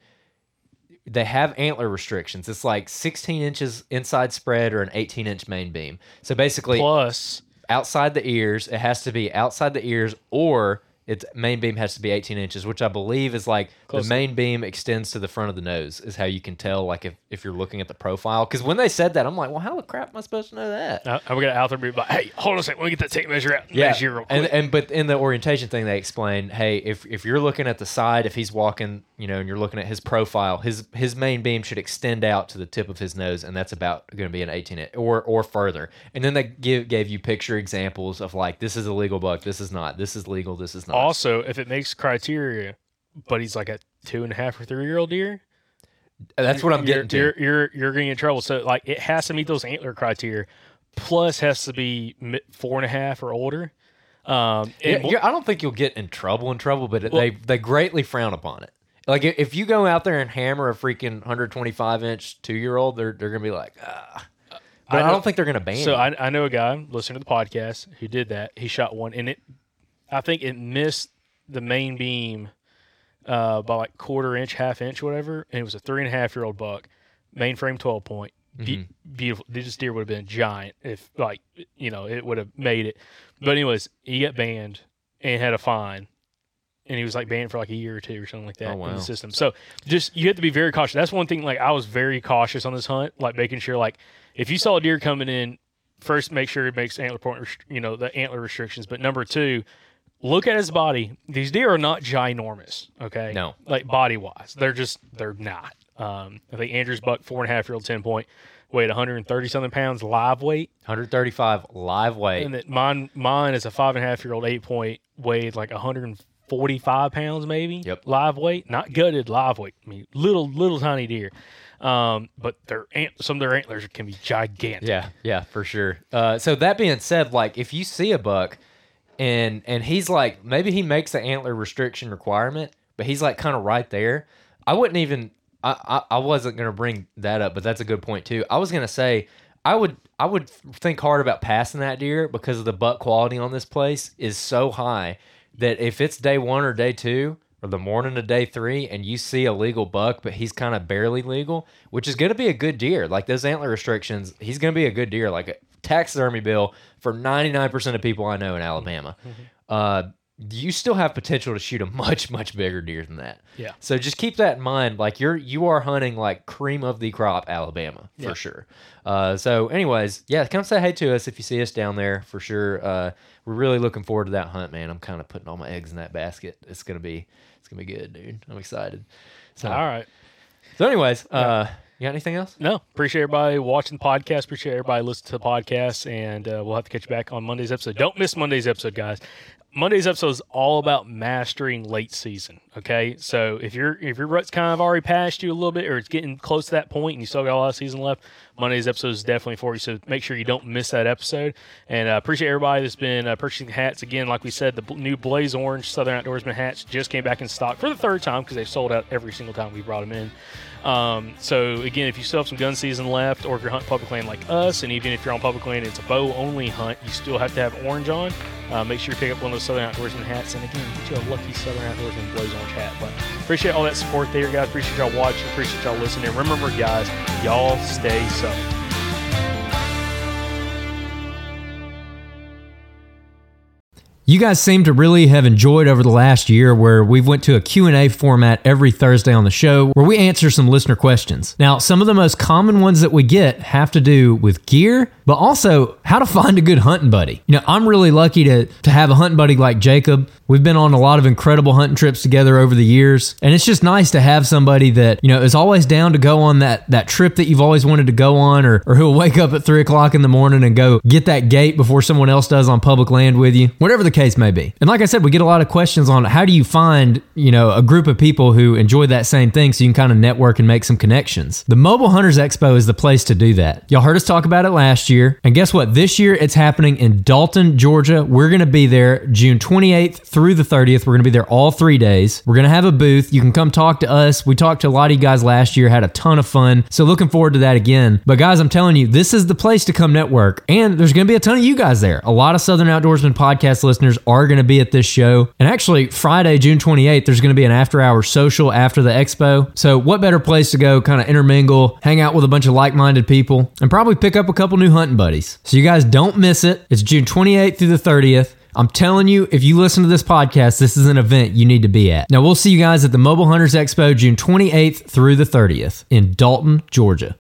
Speaker 2: they have antler restrictions. It's like sixteen inches inside spread or an eighteen inch main beam. So basically,
Speaker 1: plus
Speaker 2: outside the ears, it has to be outside the ears, or its main beam has to be eighteen inches, which I believe is like Close. The main beam extends to the front of the nose is how you can tell, like if, if you're looking at the profile. Because when they said that, I'm like, well, how the crap am I supposed to know that?
Speaker 1: Uh, I'm gonna out there be like, hey, hold on a second, let me get that tape measure out.
Speaker 2: Yeah,
Speaker 1: measure real quick.
Speaker 2: and and but in the orientation thing, they explain, hey, if if you're looking at the side, if he's walking, you know, and you're looking at his profile, his his main beam should extend out to the tip of his nose, and that's about going to be an eighteen inch or or further. And then they give gave you picture examples of like, this is a legal buck, this is not, this is legal, this is not.
Speaker 1: Also, if it makes criteria, but he's like a two and a half or three year old deer.
Speaker 2: That's what I'm getting
Speaker 1: you're,
Speaker 2: to.
Speaker 1: You're, you're you're getting in trouble. So like it has to meet those antler criteria, plus has to be four and a half or older. Um, and
Speaker 2: yeah, I don't think you'll get in trouble in trouble, but
Speaker 1: well,
Speaker 2: they they greatly frown upon it. Like if you go out there and hammer a freaking one twenty-five inch two year old, they're they're gonna be like, ah. But I, know, I don't think they're gonna ban.
Speaker 1: So
Speaker 2: you.
Speaker 1: I I know a guy listening to the podcast who did that. He shot one, and it I think it missed the main beam uh, by like quarter inch, half inch, whatever, and it was a three and a half year old buck, mainframe twelve point, Be- mm-hmm. beautiful. This deer would have been giant if like you know it would have made it. But anyways, he got banned and had a fine, and he was like banned for like a year or two or something like that
Speaker 2: oh, wow.
Speaker 1: in the system. So just you have to be very cautious. That's one thing. Like I was very cautious on this hunt, like making sure like if you saw a deer coming in, first make sure it makes antler point, rest- you know, the antler restrictions. But number two, look at his body. These deer are not ginormous, okay?
Speaker 2: No.
Speaker 1: Like body-wise. They're just, they're not. Um, I think Andrew's buck, four and a half year old ten point, weighed one hundred thirty something pounds live weight.
Speaker 2: one thirty-five live weight.
Speaker 1: And that mine, mine is a five and a half year old eight point, weighed like one hundred forty-five pounds maybe.
Speaker 2: Yep.
Speaker 1: Live weight, not gutted, live weight. I mean, little, little tiny deer. Um, but their ant, some of their antlers can be gigantic.
Speaker 2: Yeah, yeah, for sure. Uh, so that being said, like if you see a buck, And and he's like, maybe he makes the antler restriction requirement, but he's like kind of right there. I wouldn't even, I, I, I wasn't going to bring that up, but that's a good point too. I was going to say, I would I would think hard about passing that deer because of the buck quality on this place is so high that if it's day one or day two or the morning of day three and you see a legal buck, but he's kind of barely legal, which is going to be a good deer. Like those antler restrictions, he's going to be a good deer. Like a taxidermy bill for ninety-nine percent of people I know in Alabama. Mm-hmm. Uh, you still have potential to shoot a much, much bigger deer than that.
Speaker 1: Yeah.
Speaker 2: So just keep that in mind. Like you're, you are hunting like cream of the crop Alabama for
Speaker 1: yeah. sure.
Speaker 2: Uh, so anyways, yeah, come say hey to us if you see us down there for sure. Uh, we're really looking forward to that hunt, man. I'm kind of putting all my eggs in that basket. It's going to be, it's going to be good, dude. I'm excited. So,
Speaker 1: all right.
Speaker 2: So anyways, uh, you got anything else?
Speaker 1: No. Appreciate everybody watching the podcast. Appreciate everybody listening to the podcast. And uh, we'll have to catch you back on Monday's episode. Don't miss Monday's episode, guys. Monday's episode is all about mastering late season. Okay, so if you're if your rut's kind of already past you a little bit, or it's getting close to that point, and you still got a lot of season left, Monday's episode is definitely for you. So make sure you don't miss that episode. And uh, appreciate everybody that's been uh, purchasing hats. Again, like we said, the b- new Blaze Orange Southern Outdoorsman hats just came back in stock for the third time because they've sold out every single time we brought them in. Um, so again, if you still have some gun season left, or if you're hunting public land like us, and even if you're on public land, it's a bow only hunt, you still have to have orange on. Uh, make sure you pick up one of those Southern Outdoorsman hats. And again, get you a lucky Southern Outdoorsman Blows Orange hat. But appreciate all that support there, guys. Appreciate y'all watching. Appreciate y'all listening. And remember, guys, y'all stay Southern.
Speaker 2: You guys seem to really have enjoyed over the last year where we've went to a Q and A format every Thursday on the show where we answer some listener questions. Now, some of the most common ones that we get have to do with gear, but also how to find a good hunting buddy. You know, I'm really lucky to, to have a hunting buddy like Jacob. We've been on a lot of incredible hunting trips together over the years, and it's just nice to have somebody that, you know, is always down to go on that, that trip that you've always wanted to go on, or, or who'll wake up at three o'clock in the morning and go get that gate before someone else does on public land with you, whatever the case may be. And like I said, we get a lot of questions on how do you find, you know, a group of people who enjoy that same thing so you can kind of network and make some connections. The Mobile Hunters Expo is the place to do that. Y'all heard us talk about it last year, and guess what? This year it's happening in Dalton, Georgia. We're going to be there June twenty-eighth through the thirtieth. We're going to be there all three days. We're going to have a booth. You can come talk to us. We talked to a lot of you guys last year, had a ton of fun. So looking forward to that again. But guys, I'm telling you, this is the place to come network. And there's going to be a ton of you guys there. A lot of Southern Outdoorsman podcast listeners are going to be at this show. And actually, Friday, June twenty-eighth, there's going to be an after-hour social after the expo. So what better place to go kind of intermingle, hang out with a bunch of like-minded people, and probably pick up a couple new hunting buddies. So you guys don't miss it. It's June twenty-eighth through the thirtieth. I'm telling you, if you listen to this podcast, this is an event you need to be at. Now, we'll see you guys at the Mobile Hunters Expo June twenty-eighth through the thirtieth in Dalton, Georgia.